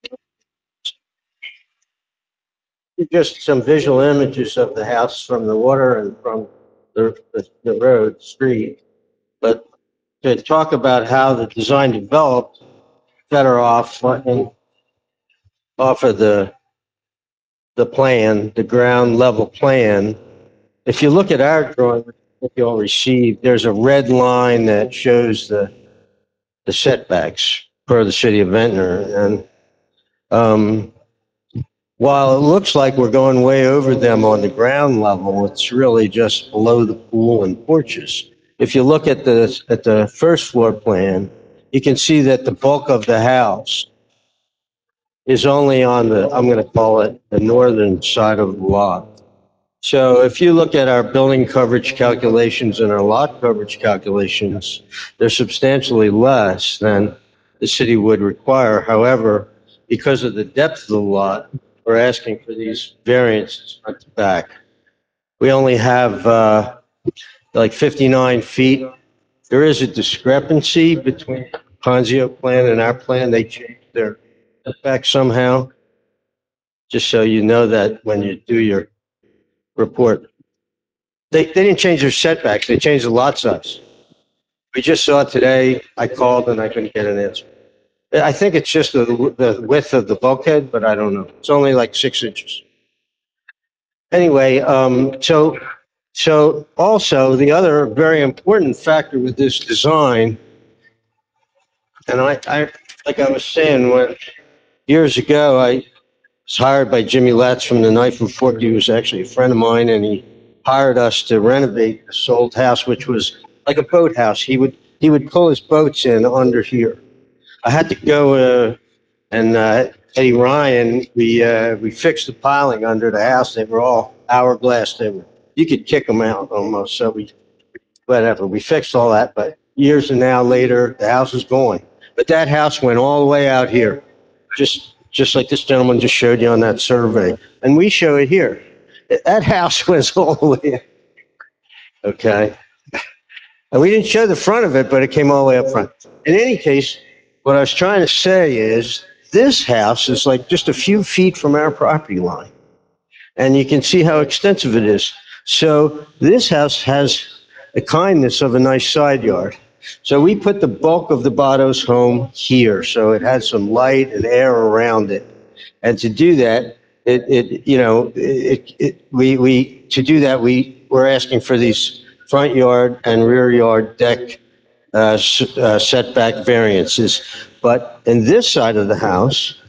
[SPEAKER 18] just some visual images of the house from the water and from the, the, the road, street. But to talk about how the design developed, better off in, off of the, the plan, the ground level plan. If you look at our drawing that you all received, there's a red line that shows the, the setbacks for the city of Ventnor. And, um, while it looks like we're going way over them on the ground level, it's really just below the pool and porches. If you look at the, at the first floor plan, you can see that the bulk of the house is only on the, I'm going to call it the northern side of the lot. So if you look at our building coverage calculations and our lot coverage calculations, they're substantially less than the city would require. However, because of the depth of the lot, we're asking for these variances front to back. We only have, uh, like fifty-nine feet. There is a discrepancy between Ponzio plan and our plan. They changed their setback somehow. Just so you know that when you do your report. They, they didn't change their setbacks. They changed the lot size. We just saw it today. I called and I couldn't get an answer. I think it's just the, the width of the bulkhead, but I don't know. It's only like six inches. Anyway, um, so, so also the other very important factor with this design, and I, I, like I was saying, when years ago, I was hired by Jimmy Latz from the Knife and Fork. He was actually a friend of mine, and he hired us to renovate this old house, which was like a boathouse. He would, he would pull his boats in under here. I had to go, uh, and, uh, Eddie Ryan, we, uh, we fixed the piling under the house. They were all hourglass. They were, you could kick them out almost. So we, whatever, we fixed all that, but years and now later, the house is going. But that house went all the way out here, just, just like this gentleman just showed you on that survey. And we show it here. That house was all the way up. Okay. And we didn't show the front of it, but it came all the way up front. In any case, what I was trying to say is this house is like just a few feet from our property line. And you can see how extensive it is. So this house has the kindness of a nice side yard. So we put the bulk of the Botto's home here. So it has some light and air around it. And to do that, it, it you know, it, it, we, we, to do that, we, we're asking for these front yard and rear yard deck uh, uh, setback variances. But in this side of the house,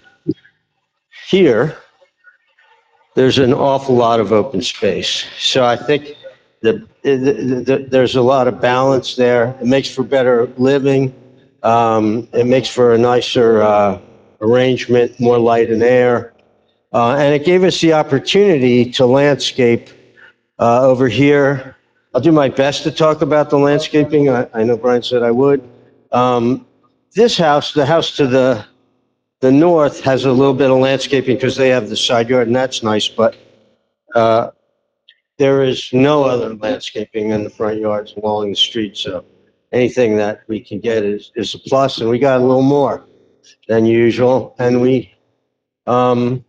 [SPEAKER 18] here, there's an awful lot of open space. So I think the, the, the, the, there's a lot of balance there. It makes for better living. Um, it makes for a nicer uh, arrangement, more light and air. Uh, and it gave us the opportunity to landscape uh, over here. I'll do my best to talk about the landscaping. I, I know Brian said I would. Um, this house, the house to the the north, has a little bit of landscaping because they have the side yard, and that's nice. But uh, there is no other landscaping in the front yards along the street. So anything that we can get is is a plus, and we got a little more than usual. And we, um,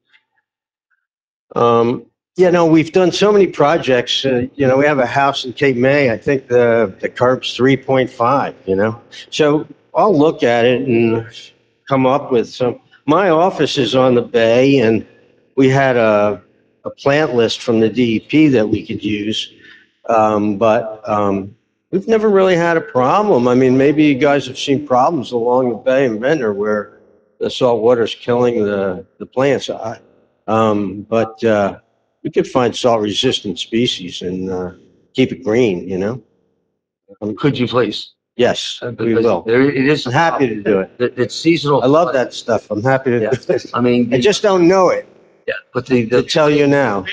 [SPEAKER 18] um, you know, we've done so many projects. Uh, you know, we have a house in Cape May. I think the the curb's three point five. You know, so I'll look at it and come up with some. My office is on the bay, and we had a a plant list from the D E P that we could use, um, but um, we've never really had a problem. I mean, maybe you guys have seen problems along the bay in Ventnor where the salt water's killing the the plants. I, um, but uh, we could find salt-resistant species and uh, keep it green. You know. Um,
[SPEAKER 2] Could you please?
[SPEAKER 18] Yes, we
[SPEAKER 2] Because
[SPEAKER 18] will.
[SPEAKER 2] There, it is.
[SPEAKER 18] I'm happy to do it.
[SPEAKER 2] It- It's seasonal.
[SPEAKER 18] I love that stuff. I'm happy to
[SPEAKER 2] Yeah.
[SPEAKER 18] do it.
[SPEAKER 2] I mean,
[SPEAKER 18] I just don't know it
[SPEAKER 2] yeah, but the,
[SPEAKER 18] to
[SPEAKER 2] the,
[SPEAKER 18] tell you now.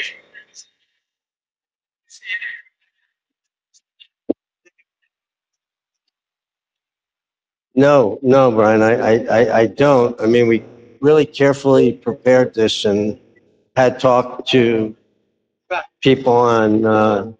[SPEAKER 18] No, no, Brian, I, I, I, I don't. I mean, we really carefully prepared this and had talked to people on, uh,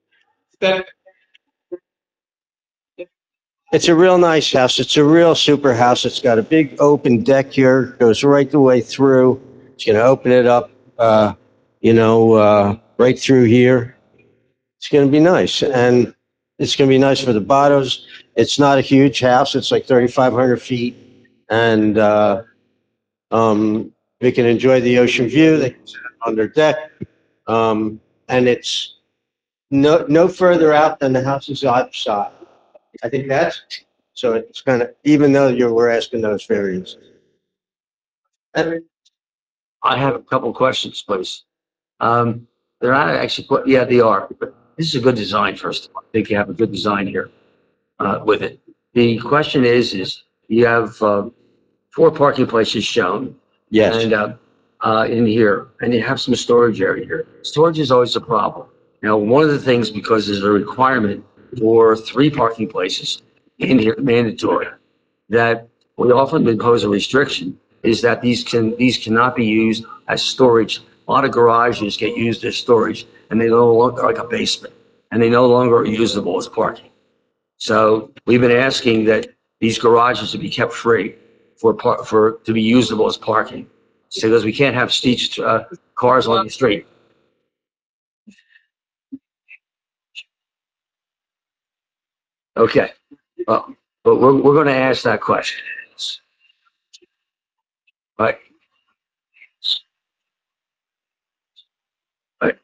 [SPEAKER 18] it's a real nice house. It's a real super house. It's got a big open deck here, goes right the way through. It's gonna open it up, uh, you know, uh, right through here. It's gonna be nice, and it's gonna be nice for the Bottos. It's not a huge house. It's like thirty-five hundred feet, and uh, um, they can enjoy the ocean view. They can sit on their deck, um, and it's no no further out than the house's outside. I think that's so. It's kind of, even though you were asking those variants. And
[SPEAKER 2] I have a couple of questions, please. Um, they're not actually, que- yeah, they are, but this is a good design, first of all. I think you have a good design here, uh, with it. The question is, is you have, uh, four parking places shown.
[SPEAKER 18] Yes.
[SPEAKER 2] And, uh, uh, in here, and you have some storage area here. Storage is always a problem. Now, one of the things, because there's a requirement for three parking places in here, mandatory, that we often impose a restriction is that these can, these cannot be used as storage. A lot of garages get used as storage and they no longer, like a basement, and they no longer are usable as parking. So we've been asking that these garages to be kept free for, par- for, to be usable as parking. So because we can't have streets, uh, cars on the street. Okay, well, but we're, we're gonna ask that question. Right. Right.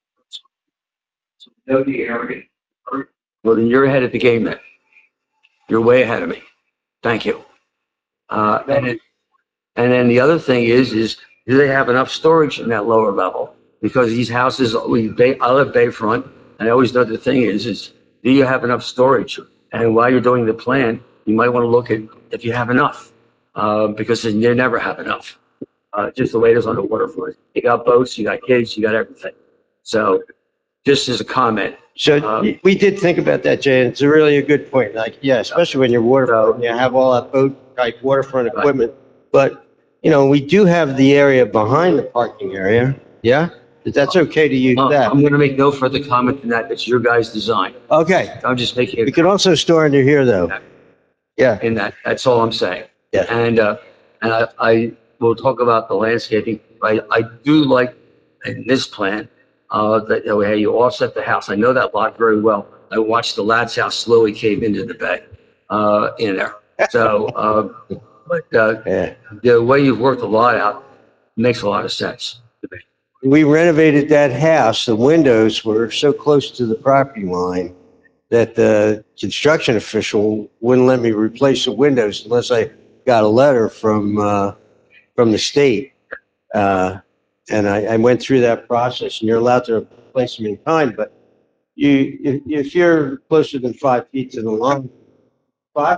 [SPEAKER 2] Know the area. Well, then you're ahead of the game then. You're way ahead of me. Thank you. Uh, and it, and then the other thing is, is do they have enough storage in that lower level? Because these houses, we, bay, I live Bayfront, and I always know the thing is, is do you have enough storage? And while you're doing the plan, you might want to look at if you have enough, uh, because you never have enough. Uh, just the way it is on the waterfront. You got boats, you got kids, you got everything. So just as a comment.
[SPEAKER 18] So
[SPEAKER 2] um,
[SPEAKER 18] we did think about that, Jay, and it's a really a good point. Like, yeah, especially when you're waterfront, you have all that boat type waterfront equipment. But, you know, we do have the area behind the parking area. Yeah? That's okay to use
[SPEAKER 2] uh,
[SPEAKER 18] that.
[SPEAKER 2] I'm going to make no further comment than that. It's your guys' design.
[SPEAKER 18] Okay.
[SPEAKER 2] I'm just making it.
[SPEAKER 18] We can also store under here though. Yeah.
[SPEAKER 2] In that, that's all I'm saying.
[SPEAKER 18] Yeah.
[SPEAKER 2] And, uh, and I, I will talk about the landscaping. I, I do like in this plan, uh, that, you know, hey, you offset the house. I know that lot very well. I watched the lad's house slowly cave into the bay, uh, in there. So, uh, but, uh,
[SPEAKER 18] Yeah.
[SPEAKER 2] the way you've worked the lot out makes a lot of sense to me.
[SPEAKER 18] We renovated that house. The windows were so close to the property line that the construction official wouldn't let me replace the windows unless I got a letter from, uh, from the state. Uh, and I, I went through that process, and you're allowed to replace them in kind, but you, if, if you're closer than five feet to the line, five,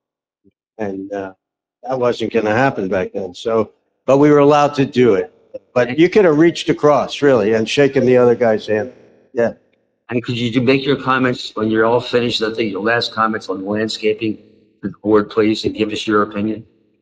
[SPEAKER 18] and, uh, that wasn't gonna happen back then. So, but we were allowed to do it. But you could have reached across, really, and shaken the other guy's hand. Yeah.
[SPEAKER 2] And could you do- make your comments when you're all finished, I think your last comments on landscaping, to the board, please, and give us your opinion?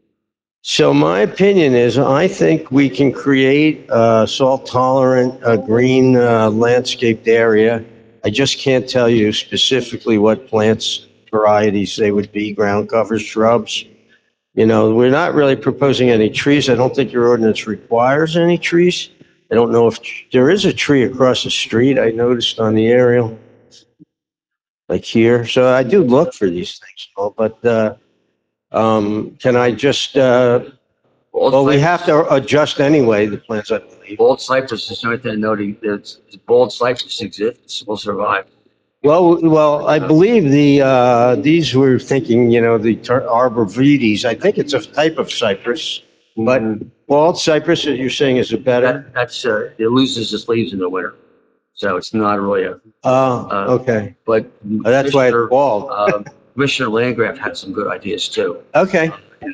[SPEAKER 18] So my opinion is, I think we can create a salt-tolerant, uh green uh, landscaped area. I just can't tell you specifically what plants, varieties they would be, ground covers, shrubs. You know, we're not really proposing any trees. I don't think your ordinance requires any trees. I don't know if there is a tree across the street, I noticed on the aerial, like here. So I do look for these things, you know, but, uh, um, can I just, uh, well, we have to adjust anyway, the plans, I believe.
[SPEAKER 2] Bald cypress is something noting that bald cypress exists, will survive.
[SPEAKER 18] Well, well, I believe the, uh, these were thinking, you know, the tar- arborvitaes. I think it's a type of cypress, but bald cypress, as you're saying, is a better.
[SPEAKER 2] That, that's, uh, it loses its leaves in the winter. So it's not really a,
[SPEAKER 18] Oh,
[SPEAKER 2] uh,
[SPEAKER 18] okay.
[SPEAKER 2] but.
[SPEAKER 18] Oh, that's why it's bald.
[SPEAKER 2] uh, Commissioner Landgraf had some good ideas too.
[SPEAKER 18] Okay.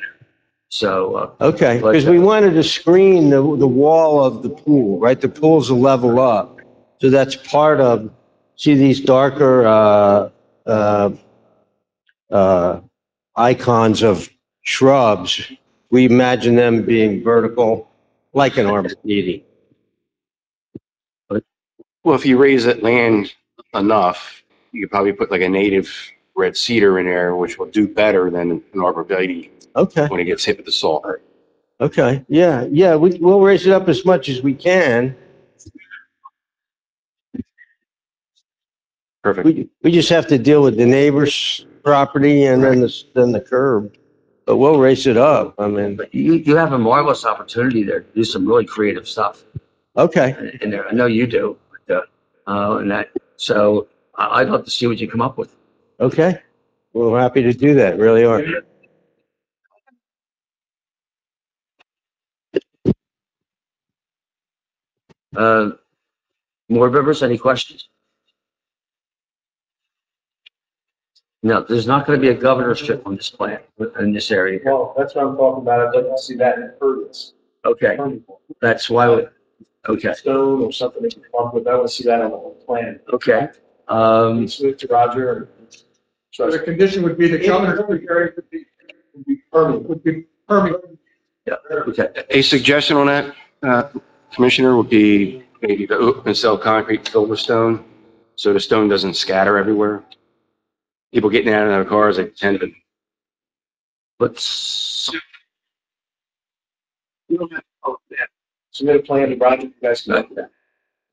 [SPEAKER 2] So, uh,
[SPEAKER 18] Okay,
[SPEAKER 2] But,
[SPEAKER 18] because we wanted to screen the, the wall of the pool, right? The pool's a level up. So that's part of, see these darker, uh, uh, uh, icons of shrubs. We imagine them being vertical, like an arborvitae.
[SPEAKER 9] Well, if you raise that land enough, you could probably put like a native red cedar in there, which will do better than an arborvitae
[SPEAKER 18] Okay,
[SPEAKER 9] when it gets hit with the salt.
[SPEAKER 18] okay, yeah, yeah, we, we'll raise it up as much as we can.
[SPEAKER 9] Perfect.
[SPEAKER 18] We, we just have to deal with the neighbor's property and then the, then the curb. But we'll raise it up. I mean,
[SPEAKER 2] but you, you have a marvelous opportunity there to do some really creative stuff
[SPEAKER 18] okay,
[SPEAKER 2] in there. I know you do, but, uh, uh, and that, so I- I'd love to see what you come up with.
[SPEAKER 18] okay. We're happy to do that, really are.
[SPEAKER 2] Uh, more members, any questions? No, there's not going to be a governorship on this plan in this area.
[SPEAKER 11] Well, that's what I'm talking about. I'd like to see that impervious.
[SPEAKER 2] Okay, that's why, we- okay,
[SPEAKER 11] Stone or something that you come up with. I want to see that on the whole plan.
[SPEAKER 2] okay. Um,
[SPEAKER 11] Speak to Roger. and-
[SPEAKER 16] So the condition would be the governor's area could be
[SPEAKER 11] Permanent.
[SPEAKER 16] would be permanent.
[SPEAKER 2] Yeah, okay.
[SPEAKER 9] A suggestion on that, uh, Commissioner, would be maybe to open cell concrete filled with stone, so the stone doesn't scatter everywhere. People getting out of their cars, they tend to,
[SPEAKER 2] Let's,
[SPEAKER 11] Oh, yeah. Submit a plan to Roger, you guys can look at that.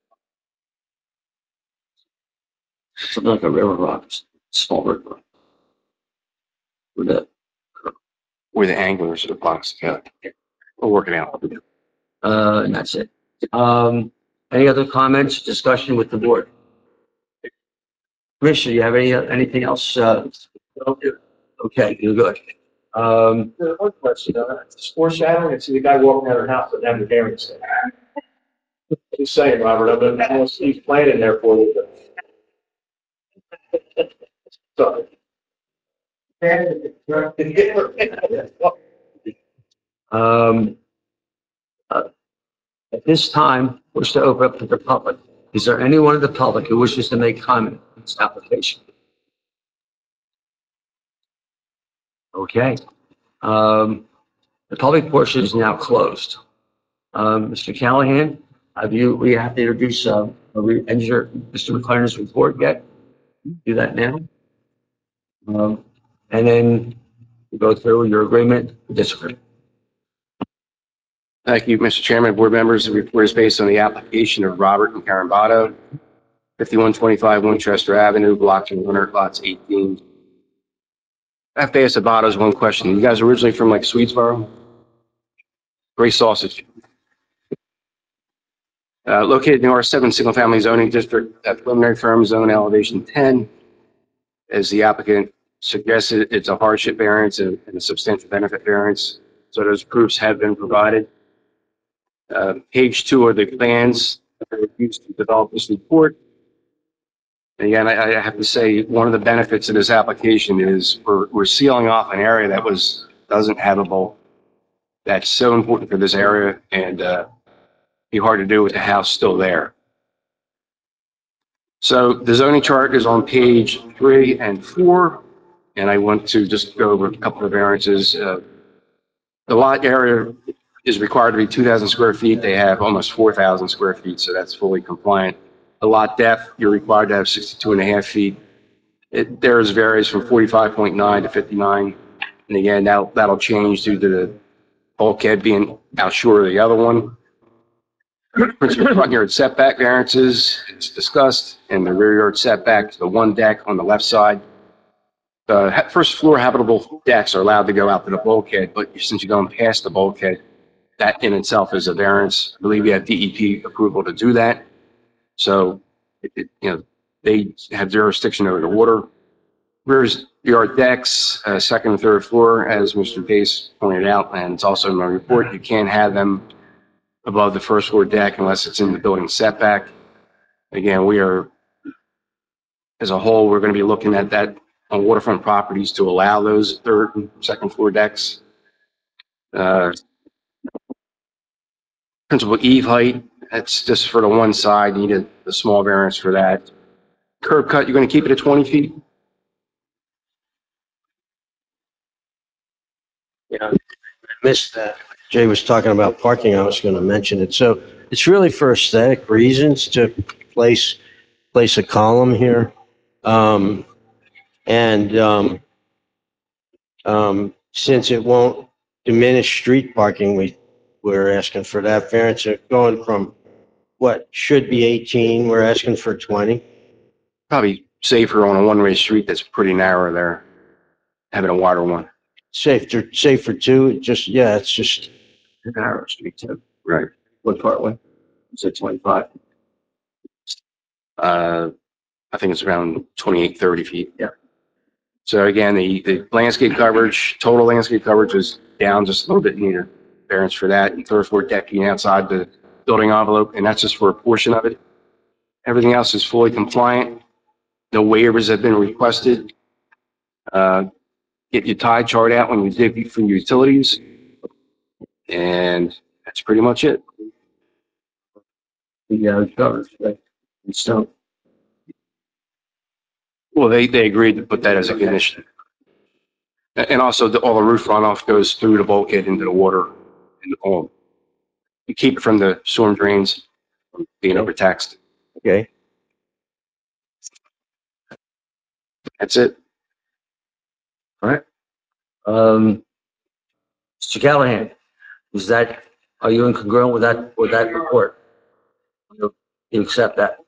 [SPEAKER 2] something like a river rock, small river rock. With that,
[SPEAKER 9] where the anglers or the blocks, yeah. We'll work it out.
[SPEAKER 2] uh, and that's it. Um, any other comments, discussion with the board? Commissioner, you have any, anything else? Uh, okay, you're good. Um,
[SPEAKER 11] There's one question, uh, it's foreshadowing, I see the guy walking out of her house and having a variance there. Just saying, Robert, I'm gonna, I want Steve's plan in there for you, but. Sorry.
[SPEAKER 2] um, uh, at this time, wish to open up to the public. Is there anyone in the public who wishes to make comment on this application? Okay. Um, the public portion is now closed. Um, Mister Callahan, have you, we have to introduce, uh, we enter Mister McLaren's report yet? Do that now. Um, and then we go through your agreement, disagreement.
[SPEAKER 9] Thank you, Mister Chairman, board members. The report is based on the application of Robert and Karen Botto, fifty-one twenty-five Winchester Avenue, block one hundred, lots eighteen. I have to ask the Bottos one question. You guys originally from like Swedesboro? Great sausage. Uh, located in the R seven Single Family Zoning District at preliminary firm zone elevation ten. As the applicant suggested, it's a hardship variance and and a substantial benefit variance. So those proofs have been provided. Uh, page two are the plans that are used to develop this report. And again, I, I have to say, one of the benefits of this application is we're, we're sealing off an area that was, doesn't have a bowl. That's so important for this area and, uh, be hard to do with the house still there. So the zoning chart is on page three and four, and I want to just go over a couple of variances. Uh, the lot area is required to be two thousand square feet. They have almost four thousand square feet, so that's fully compliant. The lot depth, you're required to have sixty-two and a half feet. It, theirs varies from forty-five point nine to fifty-nine. And again, that, that'll change due to the bulkhead being out short of the other one. Principal front yard setback variances, it's discussed, and the rear yard setback to the one deck on the left side. The ha- first floor habitable decks are allowed to go out to the bulkhead, but since you're going past the bulkhead, that in itself is a variance. I believe we have D E P approval to do that. So, it, it, you know, they have jurisdiction over the water. Rear yard decks, uh, second and third floor, as Mister Pace pointed out, and it's also in my report, you can't have them above the first floor deck unless it's in the building setback. Again, we are, as a whole, we're going to be looking at that on waterfront properties to allow those third and second floor decks. Uh, Principal eave height, that's just for the one side, you need a, a small variance for that. Curb cut, you're going to keep it at twenty feet?
[SPEAKER 18] Yeah, I missed that. Jay was talking about parking. I was going to mention it. So it's really for aesthetic reasons to place, place a column here. Um, and, um, um, since it won't diminish street parking, we, we're asking for that variance. It's going from what should be eighteen, we're asking for twenty.
[SPEAKER 9] Probably safer on a one-way street that's pretty narrow there, having a wider one.
[SPEAKER 18] Safer, safer too. Just, yeah, it's just
[SPEAKER 2] Narrow street too.
[SPEAKER 9] Right.
[SPEAKER 2] What part way? Is it twenty-five?
[SPEAKER 9] Uh, I think it's around twenty-eight, thirty feet.
[SPEAKER 2] Yeah.
[SPEAKER 9] So again, the, the landscape coverage, total landscape coverage is down just a little bit neater. Variance for that, and third floor decking outside the building envelope, and that's just for a portion of it. Everything else is fully compliant. No waivers have been requested. Uh, get your tide chart out when you dig for utilities. And that's pretty much it.
[SPEAKER 2] The, uh, coverage, right? And so,
[SPEAKER 9] Well, they, they agreed to put that as a condition. And also, the, all the roof runoff goes through the bulkhead into the water in the home. You keep it from the storm drains from being overtaxed.
[SPEAKER 18] Okay.
[SPEAKER 9] That's it.
[SPEAKER 2] All right. Um, Mister Callahan, is that, are you in congruent with that, with that report? You you accept that?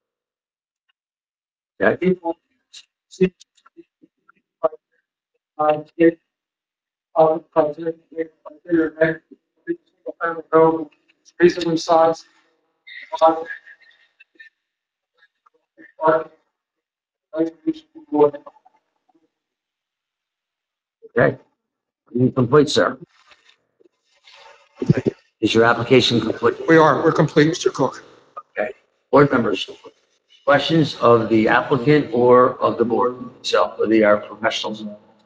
[SPEAKER 2] Okay.
[SPEAKER 16] Uh, it, uh, criteria, criteria, single family home, it's reasonably sized. Uh,
[SPEAKER 2] Okay. You complete, sir? Is your application complete?
[SPEAKER 16] We are, we're complete, Mister Cook.
[SPEAKER 2] Okay. Board members, questions of the applicant or of the board itself, or the, our professionals?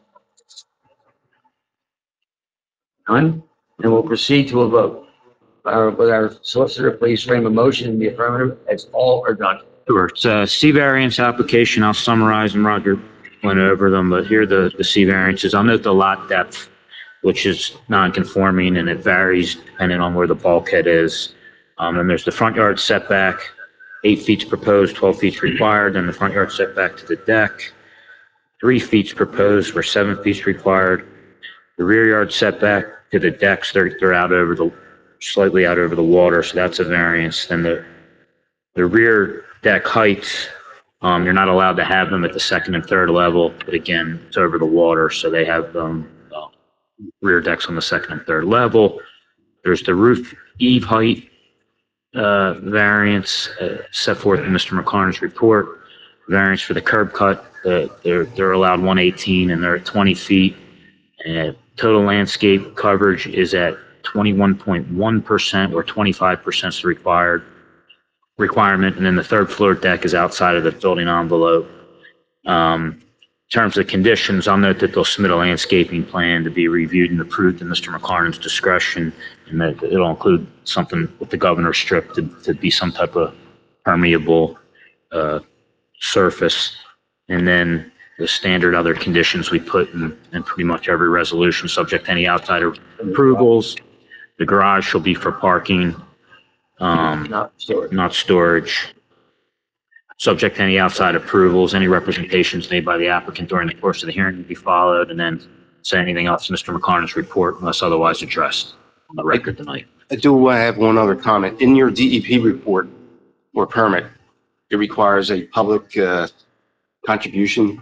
[SPEAKER 2] None? And we'll proceed to a vote. Our, with our solicitor, please frame a motion in the affirmative as all are done.
[SPEAKER 5] Sure. It's a C variance application. I'll summarize them. Roger went over them, but here are the, the C variances. I'll note the lot depth, which is non-conforming, and it varies depending on where the bulkhead is. Um, and there's the front yard setback, eight feet's proposed, twelve feet's required, and the front yard setback to the deck, three feet's proposed, where seven feet's required. The rear yard setback to the decks, they're, they're out over the, slightly out over the water, so that's a variance. Then the, the rear deck heights, um, you're not allowed to have them at the second and third level, but again, it's over the water, so they have, um, uh, rear decks on the second and third level. There's the roof eave height, uh, variance, uh, set forth in Mister McLaren's report. Variance for the curb cut, uh, they're, they're allowed one eighteen and they're at twenty feet. And total landscape coverage is at twenty-one point one percent, or twenty-five percent is the required requirement. And then the third floor deck is outside of the building envelope. Um, in terms of conditions, I'll note that they'll submit a landscaping plan to be reviewed and approved in Mister McLaren's discretion, and that it'll include something with the governor's strip to, to be some type of permeable uh, surface. And then the standard other conditions we put in, in pretty much every resolution, subject to any outside approvals. The garage shall be for parking, um,
[SPEAKER 2] Not storage.
[SPEAKER 5] not storage. Subject to any outside approvals, any representations made by the applicant during the course of the hearing will be followed, and then say anything else in Mister McLaren's report unless otherwise addressed on the record tonight.
[SPEAKER 9] I do want to have one other comment. In your D E P report or permit, it requires a public uh, contribution.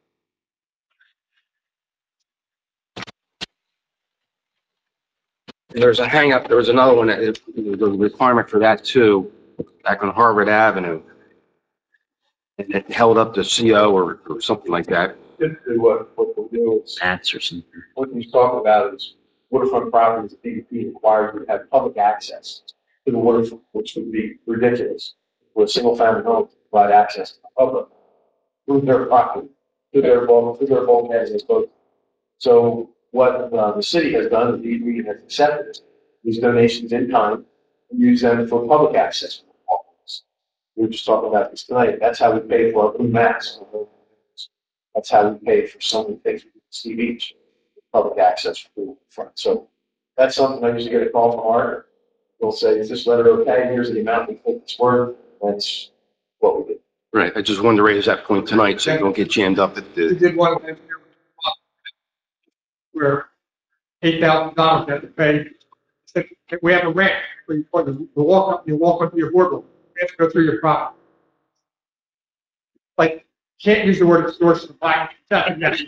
[SPEAKER 9] There's a hang up, there was another one, that it- the requirement for that too, back on Harvard Avenue. And it held up the C O or, or something like that.
[SPEAKER 11] Typically, what, what we'll do is,
[SPEAKER 5] That's or something.
[SPEAKER 11] what he's talking about is waterfront properties, D E P requires you to have public access to the waterfront, which would be ridiculous for a single family home to provide access to the public through their property, through their bulk, through their bulkheads and both. So what uh, the city has done, the D E P has accepted these donations in kind and use them for public access. We were just talking about this tonight. That's how we pay for our blue maps. That's how we pay for so many things with Steve Beach, public access for the front. So that's something I usually get a call from Art. They'll say, is this letter okay? Here's the amount we think it's worth. That's what we did.
[SPEAKER 9] Right, I just wanted to raise that point tonight so you don't get jammed up at
[SPEAKER 16] We
[SPEAKER 9] the,
[SPEAKER 16] did one event here where eight thousand dollars had to pay. We have a ramp where you, put the you walk up, you walk up to your boardroom. We have to go through your property. Like, can't use the word extortion. Like, but it's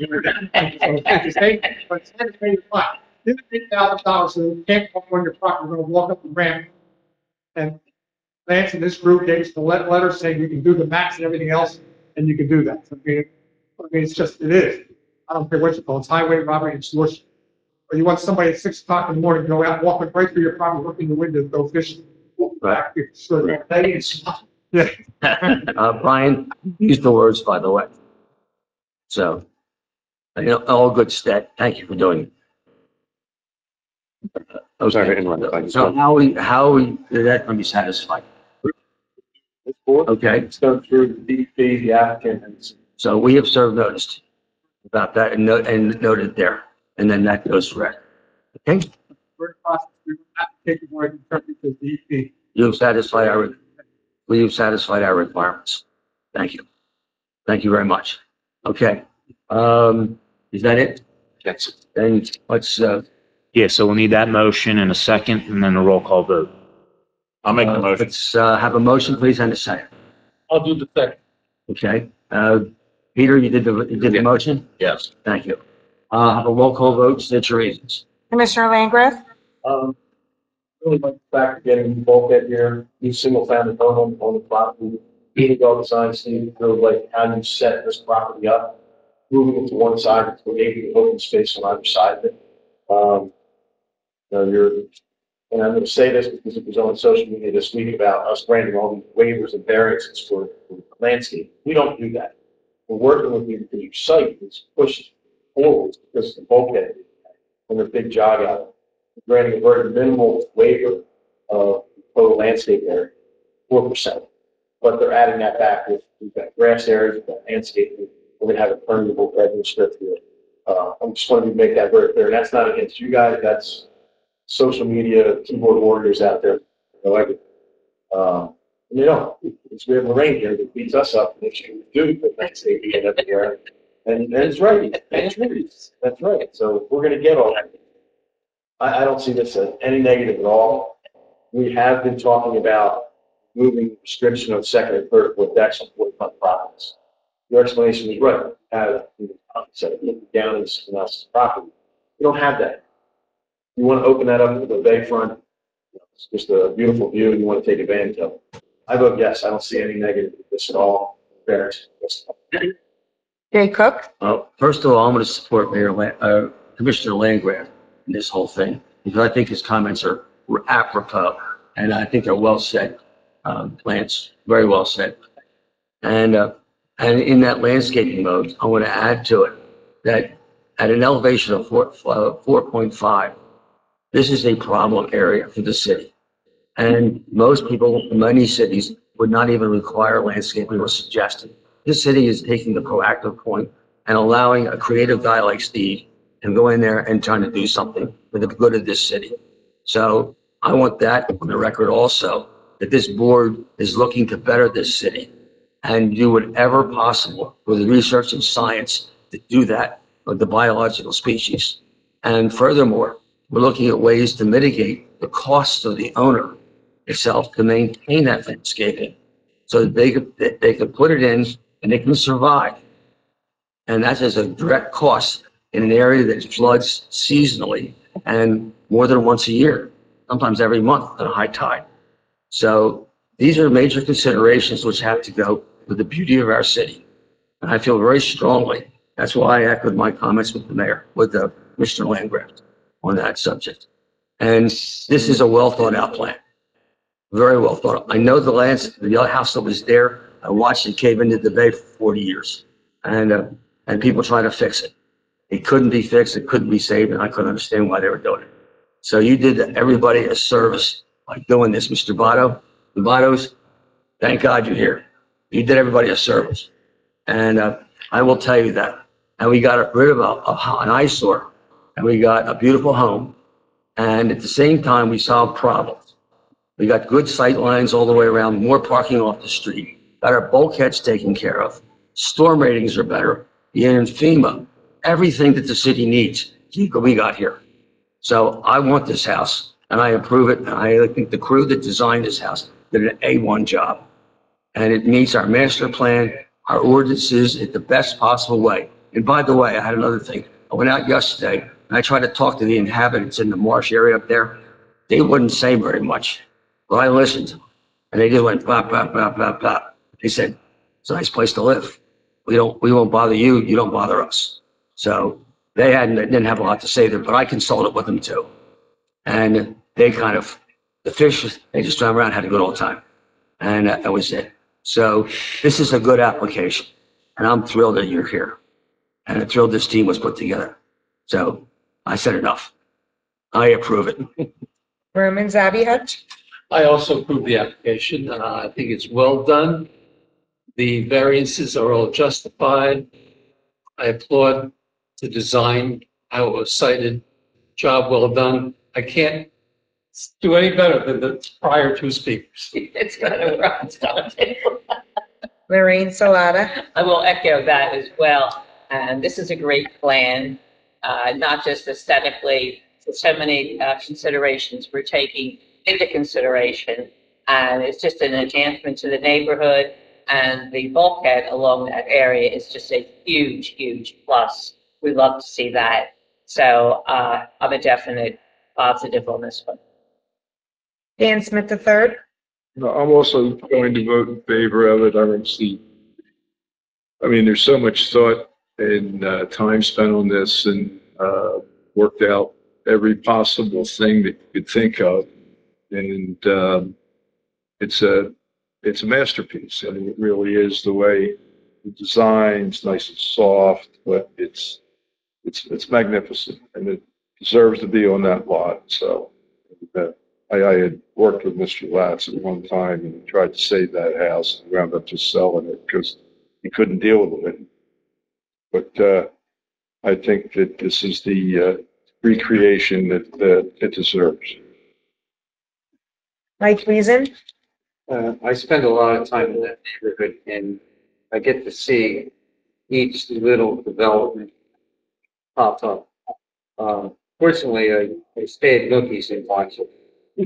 [SPEAKER 16] fine. Give it eight thousand dollars, so you can't walk on your property. We're gonna walk up the ramp. And Lance and this group gave us the let- letter saying you can do the max and everything else, and you can do that. So, I mean, I mean, it's just, it is. I don't care what you call it, it's highway robbery and extortion. Or you want somebody at six o'clock in the morning to go out, walking right through your property, look in the window, go fishing.
[SPEAKER 2] Right.
[SPEAKER 16] So that day is, yeah.
[SPEAKER 2] Uh, Brian, use the words, by the way. So, you know, all good stat. Thank you for doing it.
[SPEAKER 9] I'm sorry to interrupt.
[SPEAKER 2] So how we, how we, that can be satisfied. Okay,
[SPEAKER 11] Let's go through the D E P, the applicant, and
[SPEAKER 2] so we have served notice. about that and note, and note it there. And then that goes correct. Okay?
[SPEAKER 16] We're in process. We have to take it where it's interpreted as D E P.
[SPEAKER 2] You've satisfied our, we've satisfied our requirements. Thank you. Thank you very much. Okay. Um, is that it?
[SPEAKER 9] That's it.
[SPEAKER 2] Then let's, uh,
[SPEAKER 5] Yeah, so we'll need that motion in a second and then a roll call vote.
[SPEAKER 14] I'll make the
[SPEAKER 2] uh,
[SPEAKER 14] motion.
[SPEAKER 2] let's, uh, have a motion, please, and a second.
[SPEAKER 3] I'll do the second.
[SPEAKER 2] Okay. Uh, Peter, you did the, you did the motion?
[SPEAKER 14] Yes.
[SPEAKER 2] Thank you. Uh, have a roll call vote, state your reasons.
[SPEAKER 10] Commissioner Langgraf?
[SPEAKER 11] Um, really like the fact of getting bulkhead here, new single family home on, on the property, meeting all the signs, Steve, really like how you set this property up, moving it to one side, and creating open space on either side of it. Um, you know, you're, and I'm going to say this because it was on social media this week about us granting all these waivers and variances for, for landscape. We don't do that. We're working with you because your site is pushed forward because of the bulkhead and the big jog out. Granting a very minimal waiver of total landscape area, four percent. But they're adding that back with, we've got grass areas, we've got landscaping, we're gonna have a permeable revenue strip here. Uh, I'm just wanting to make that very clear, and that's not against you guys, that's social media, keyboard warriors out there, however. Um, you know, it's, we have Lorraine here that beats us up, and she would do the landscaping in every area. And, and it's right, and it's, that's right, so we're gonna get all that. I, I don't see this as any negative at all. We have been talking about moving restriction of second and third floor decks on forty-foot properties. Your explanation is right. Have, you know, instead of looking down into someone else's property. You don't have that. You want to open that up to the bayfront. It's just a beautiful view and you want to take advantage of it. I vote yes. I don't see any negative with this at all. Fair.
[SPEAKER 10] Jay Cook?
[SPEAKER 2] Well, first of all, I'm going to support Mayor, La- uh, Commissioner Landgraf in this whole thing, because I think his comments are were apropos, and I think they're well said. Um, Lance, very well said. And, uh, and in that landscaping mode, I want to add to it that at an elevation of four, uh, four point five, this is a problem area for the city. And most people in many cities would not even require landscaping or suggest it. This city is taking the proactive point and allowing a creative guy like Steve to go in there and trying to do something for the good of this city. So I want that on the record also, that this board is looking to better this city and do whatever possible with the research and science to do that with the biological species. And furthermore, we're looking at ways to mitigate the costs of the owner itself to maintain that landscaping so that they could, that they could put it in and they can survive. And that's as a direct cost in an area that floods seasonally and more than once a year, sometimes every month at a high tide. So these are major considerations which have to go with the beauty of our city. And I feel very strongly, that's why I echoed my comments with the mayor, with the Commissioner Landgraf on that subject. And this is a well thought out plan. Very well thought out. I know the lands, the other house that was there, I watched it cave into the bay for forty years. And, uh, and people try to fix it. It couldn't be fixed, it couldn't be saved, and I couldn't understand why they were doing it. So you did everybody a service by doing this, Mister Votto. The Vottos, thank God you're here. You did everybody a service. And uh, I will tell you that. And we got rid of a, a, an eyesore, and we got a beautiful home. And at the same time, we solved problems. We got good sight lines all the way around, more parking off the street, got our bulkheads taken care of. Storm ratings are better. The in FEMA, everything that the city needs, we got here. So I want this house and I approve it. And I think the crew that designed this house did an A one job. And it meets our master plan, our ordinances in the best possible way. And by the way, I had another thing. I went out yesterday and I tried to talk to the inhabitants in the marsh area up there. They wouldn't say very much, but I listened. And they just went blah, blah, blah, blah, blah. They said, it's a nice place to live. We don't, we won't bother you. You don't bother us. So they hadn't, they didn't have a lot to say there, but I consulted with them too. And they kind of, the fish, they just ran around, had a good old time. And that was it. So this is a good application. And I'm thrilled that you're here. And I'm thrilled this team was put together. So I said enough. I approve it.
[SPEAKER 10] Roman Zabiehut?
[SPEAKER 3] I also approve the application. Uh, I think it's well done. The variances are all justified. I applaud the design, how it was cited, job well done. I can't do any better than the prior two speakers.
[SPEAKER 4] It's gonna run something.
[SPEAKER 10] Lorraine Salata.
[SPEAKER 4] I will echo that as well. And this is a great plan, uh, not just aesthetically, so many uh, considerations we're taking into consideration. And it's just an enhancement to the neighborhood, and the bulkhead along that area is just a huge, huge plus. We love to see that. So uh, I'm a definite positive on this one.
[SPEAKER 10] Dan Smith the third.
[SPEAKER 12] No, I'm also going to vote in favor of it. I don't see, I mean, there's so much thought and uh, time spent on this and uh, worked out every possible thing that you could think of. And um, it's a, it's a masterpiece. I mean, it really is the way the design's nice and soft, but it's, it's, it's magnificent and it deserves to be on that lot. So, uh, I, I had worked with Mister Latz at one time and tried to save that house and wound up just selling it because he couldn't deal with it. But uh, I think that this is the uh, recreation that uh, it deserves.
[SPEAKER 10] Mike Reason.
[SPEAKER 13] Uh, I spend a lot of time in that neighborhood and I get to see each little development pop up. Uh, fortunately, I, I stay at Nookies and watch it.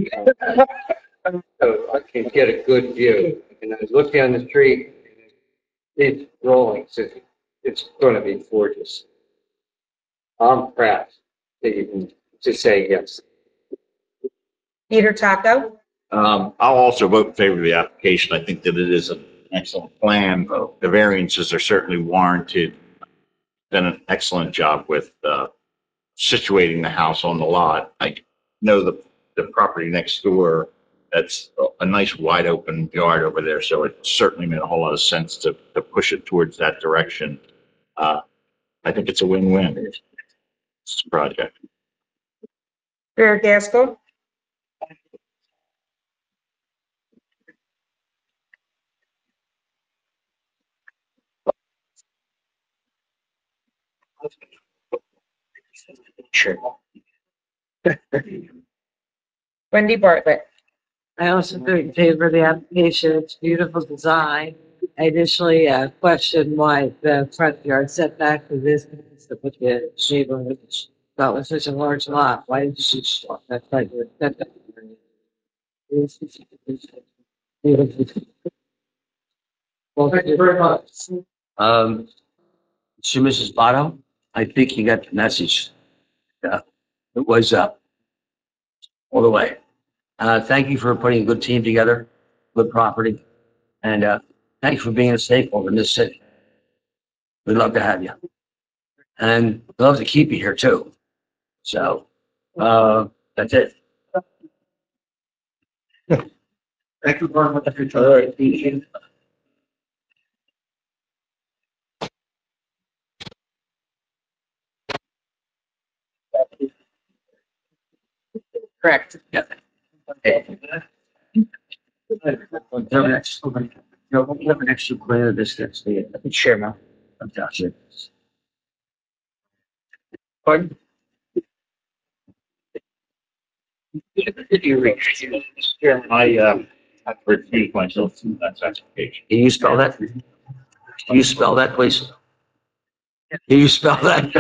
[SPEAKER 13] So I can get a good view. And I look down the street, it's rolling, so it's going to be gorgeous. I'm proud to even to say yes.
[SPEAKER 10] Peter Taco.
[SPEAKER 14] Um, I'll also vote in favor of the application. I think that it is an excellent plan. The variances are certainly warranted. Done an excellent job with, uh, situating the house on the lot. I know the, the property next door, that's a nice wide open yard over there. So it certainly made a whole lot of sense to, to push it towards that direction. Uh, I think it's a win-win. It's a project.
[SPEAKER 10] Barry Gaskell.
[SPEAKER 5] Sure.
[SPEAKER 10] Wendy Bartlett.
[SPEAKER 15] I also vote in favor of the application. It's beautiful design. I initially uh, questioned why the front yard setback for this, with the neighborhood, that was such a large lot. Why did you stop that front yard setback? Well, thank you very much.
[SPEAKER 2] Um, to Missus Botto, I think you got the message. Yeah, it was up all the way. Uh, thank you for putting a good team together, good property, and uh, thank you for being a stakeholder in this city. We'd love to have you, and we'd love to keep you here too. So uh, that's it. Thank you very much for your time. All right.
[SPEAKER 10] Correct.
[SPEAKER 2] Yeah. Okay. Have an extra, no, we have an extra plan of this next day. I can share my, I'm Joshua. Pardon? If you reach,
[SPEAKER 14] I, uh, I refuse myself from that application.
[SPEAKER 2] Can you spell that? Can you spell that, please? Can you spell that?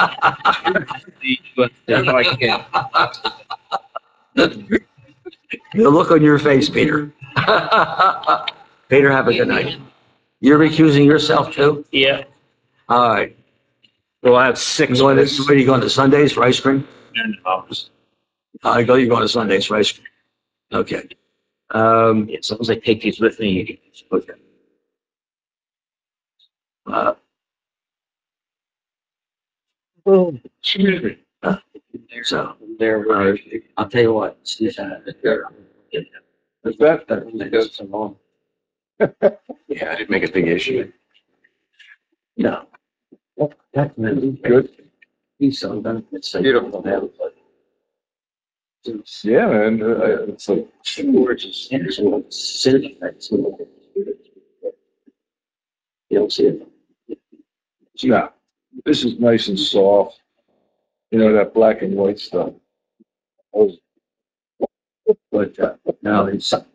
[SPEAKER 2] The look on your face, Peter. Peter, have a good night. You're recusing yourself too?
[SPEAKER 5] Yeah.
[SPEAKER 2] All right.
[SPEAKER 5] We'll have six.
[SPEAKER 2] You going to, where you going to Sundays for ice cream?
[SPEAKER 14] And office.
[SPEAKER 2] I go, you're going to Sundays for ice cream. Okay. Um,
[SPEAKER 5] Yeah, as long as I take these with me.
[SPEAKER 2] okay. Uh,
[SPEAKER 14] Excuse me.
[SPEAKER 2] so there, uh, I'll tell you what. Steve, uh, there.
[SPEAKER 12] Is that,
[SPEAKER 2] That goes so long.
[SPEAKER 9] Yeah, I didn't make a big issue.
[SPEAKER 2] No. Well, that's
[SPEAKER 12] good?
[SPEAKER 2] He's so done. It's so
[SPEAKER 12] Beautiful. Yeah, man, uh, it's like,
[SPEAKER 2] gorgeous. And it's a city. That's you don't see it.
[SPEAKER 12] yeah. This is nice and soft. You know, that black and white stuff. Oh,
[SPEAKER 2] But, uh, no, it's,
[SPEAKER 12] um,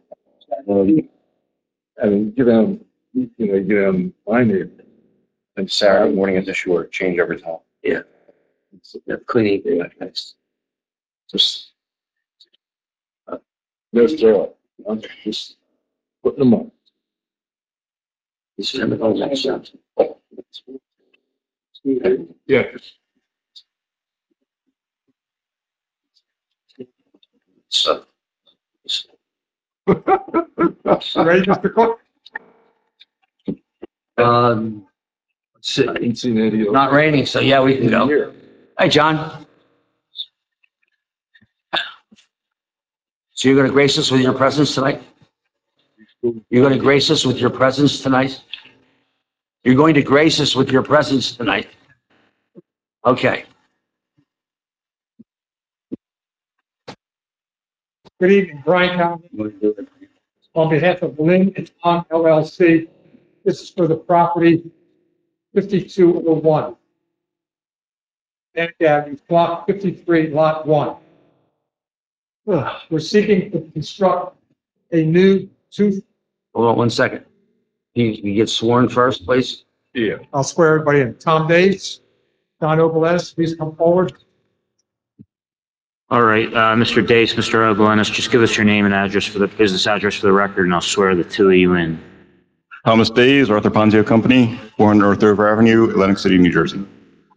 [SPEAKER 12] I mean, get down, you know, get down my neighborhood.
[SPEAKER 9] And Saturday morning at the shore, change every time.
[SPEAKER 2] yeah. It's a cleaning, yeah, it's
[SPEAKER 12] Just. uh, No throw it. I'm just putting them on.
[SPEAKER 2] it's chemical mixture.
[SPEAKER 12] Yeah.
[SPEAKER 2] So,
[SPEAKER 16] Ready, Mister Cook?
[SPEAKER 2] um, it's,
[SPEAKER 12] I ain't seen any of.
[SPEAKER 2] not raining, so yeah, we can go.
[SPEAKER 12] Here.
[SPEAKER 2] Hi, John. So you're gonna grace us with your presence tonight? You're gonna grace us with your presence tonight? You're going to grace us with your presence tonight? Okay.
[SPEAKER 16] Good evening, Brian Calvin. On behalf of Lynn and Tom L L C, this is for the property fifty-two oh one. And Avenue, block fifty-three, lot one. Ugh, We're seeking to construct a new two,
[SPEAKER 2] Hold on one second. You, you get sworn first, please?
[SPEAKER 12] Yeah.
[SPEAKER 16] I'll swear everybody in. Tom Days, Don Obelenis, please come forward.
[SPEAKER 5] All right, uh, Mister Dace, Mister Obelenis, just give us your name and address for the business address for the record, and I'll swear the two of you in.
[SPEAKER 19] Thomas Days, Arthur Ponzio Company, four hundred North Dover Avenue, Atlantic City, New Jersey.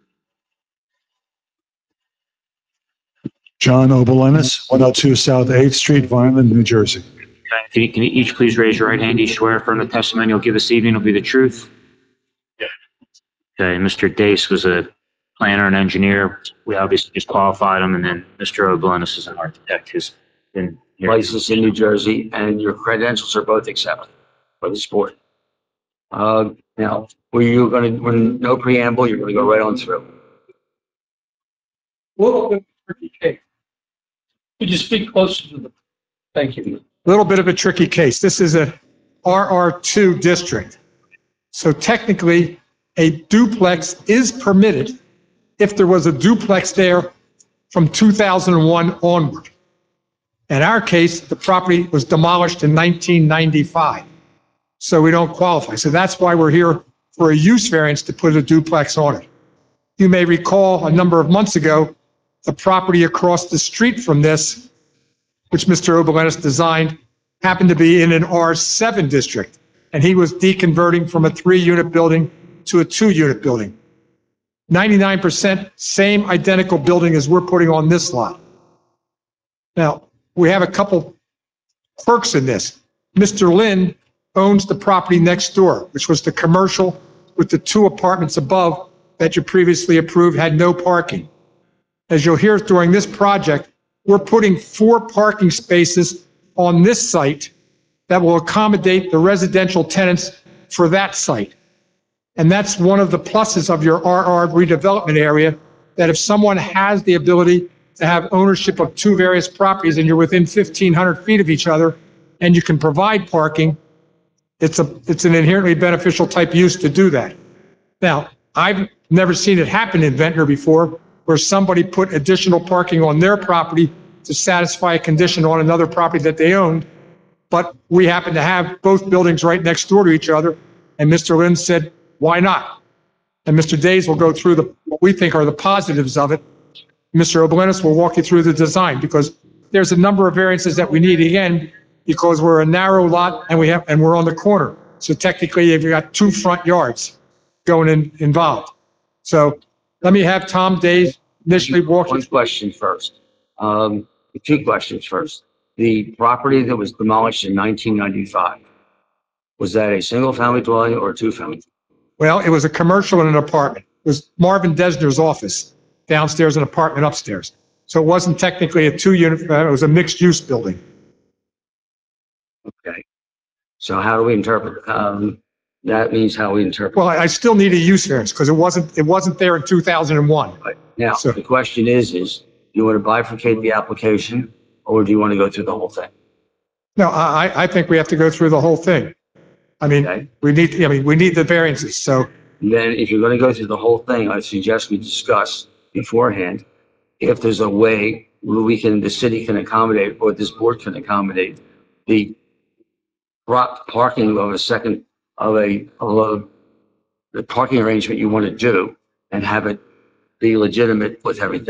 [SPEAKER 20] John Obelenis, one oh two South eighth Street, Vineland, New Jersey.
[SPEAKER 5] Can you, can you each please raise your right hand? Each swear affirm the testimony you'll give this evening will be the truth?
[SPEAKER 12] Yeah.
[SPEAKER 5] Okay, Mister Dace was a planner and engineer. We obviously just qualified him, and then Mister Obelenis is an architect who's been here.
[SPEAKER 2] Licensed in New Jersey, and your credentials are both accepted by this board. Uh, now, were you gonna, when no preamble, you're gonna go right on through?
[SPEAKER 16] Little bit of a tricky case.
[SPEAKER 3] Could you speak closer to the, thank you.
[SPEAKER 16] Little bit of a tricky case. This is a R R two district. So technically, a duplex is permitted if there was a duplex there from two thousand one onward. In our case, the property was demolished in nineteen ninety-five. So we don't qualify. So that's why we're here for a use variance to put a duplex on it. You may recall a number of months ago, the property across the street from this, which Mister Obelenis designed, happened to be in an R seven district. And he was deconverting from a three-unit building to a two-unit building. ninety-nine percent same identical building as we're putting on this lot. Now, we have a couple quirks in this. Mister Lin owns the property next door, which was the commercial with the two apartments above that you previously approved had no parking. As you'll hear during this project, we're putting four parking spaces on this site that will accommodate the residential tenants for that site. And that's one of the pluses of your R R redevelopment area, that if someone has the ability to have ownership of two various properties and you're within fifteen hundred feet of each other and you can provide parking, it's a, it's an inherently beneficial type use to do that. Now, I've never seen it happen in Ventnor before, where somebody put additional parking on their property to satisfy a condition on another property that they owned. But we happen to have both buildings right next door to each other. And Mister Lin said, why not? And Mister Days will go through the, what we think are the positives of it. Mister Obelenis will walk you through the design, because there's a number of variances that we need, again, because we're a narrow lot and we have, and we're on the corner. So technically, you've got two front yards going in, involved. So let me have Tom Days initially walk you.
[SPEAKER 2] One question first. Um, two questions first. The property that was demolished in nineteen ninety-five, was that a single-family dwelling or a two-family?
[SPEAKER 16] Well, it was a commercial and an apartment. It was Marvin Desner's office downstairs, an apartment upstairs. So it wasn't technically a two-unit, uh, it was a mixed-use building.
[SPEAKER 2] Okay. So how do we interpret, um, that means how we interpret.
[SPEAKER 16] Well, I I still need a use variance because it wasn't, it wasn't there in two thousand one.
[SPEAKER 2] Right. Now, the question is, is do you want to bifurcate the application or do you want to go through the whole thing?
[SPEAKER 16] No, I, I think we have to go through the whole thing. I mean, we need, I mean, we need the variances. So
[SPEAKER 2] then if you're going to go through the whole thing, I suggest we discuss beforehand if there's a way where we can, the city can accommodate, or this board can accommodate the prop parking of a second, of a, of a, the parking arrangement you want to do and have it be legitimate with everything.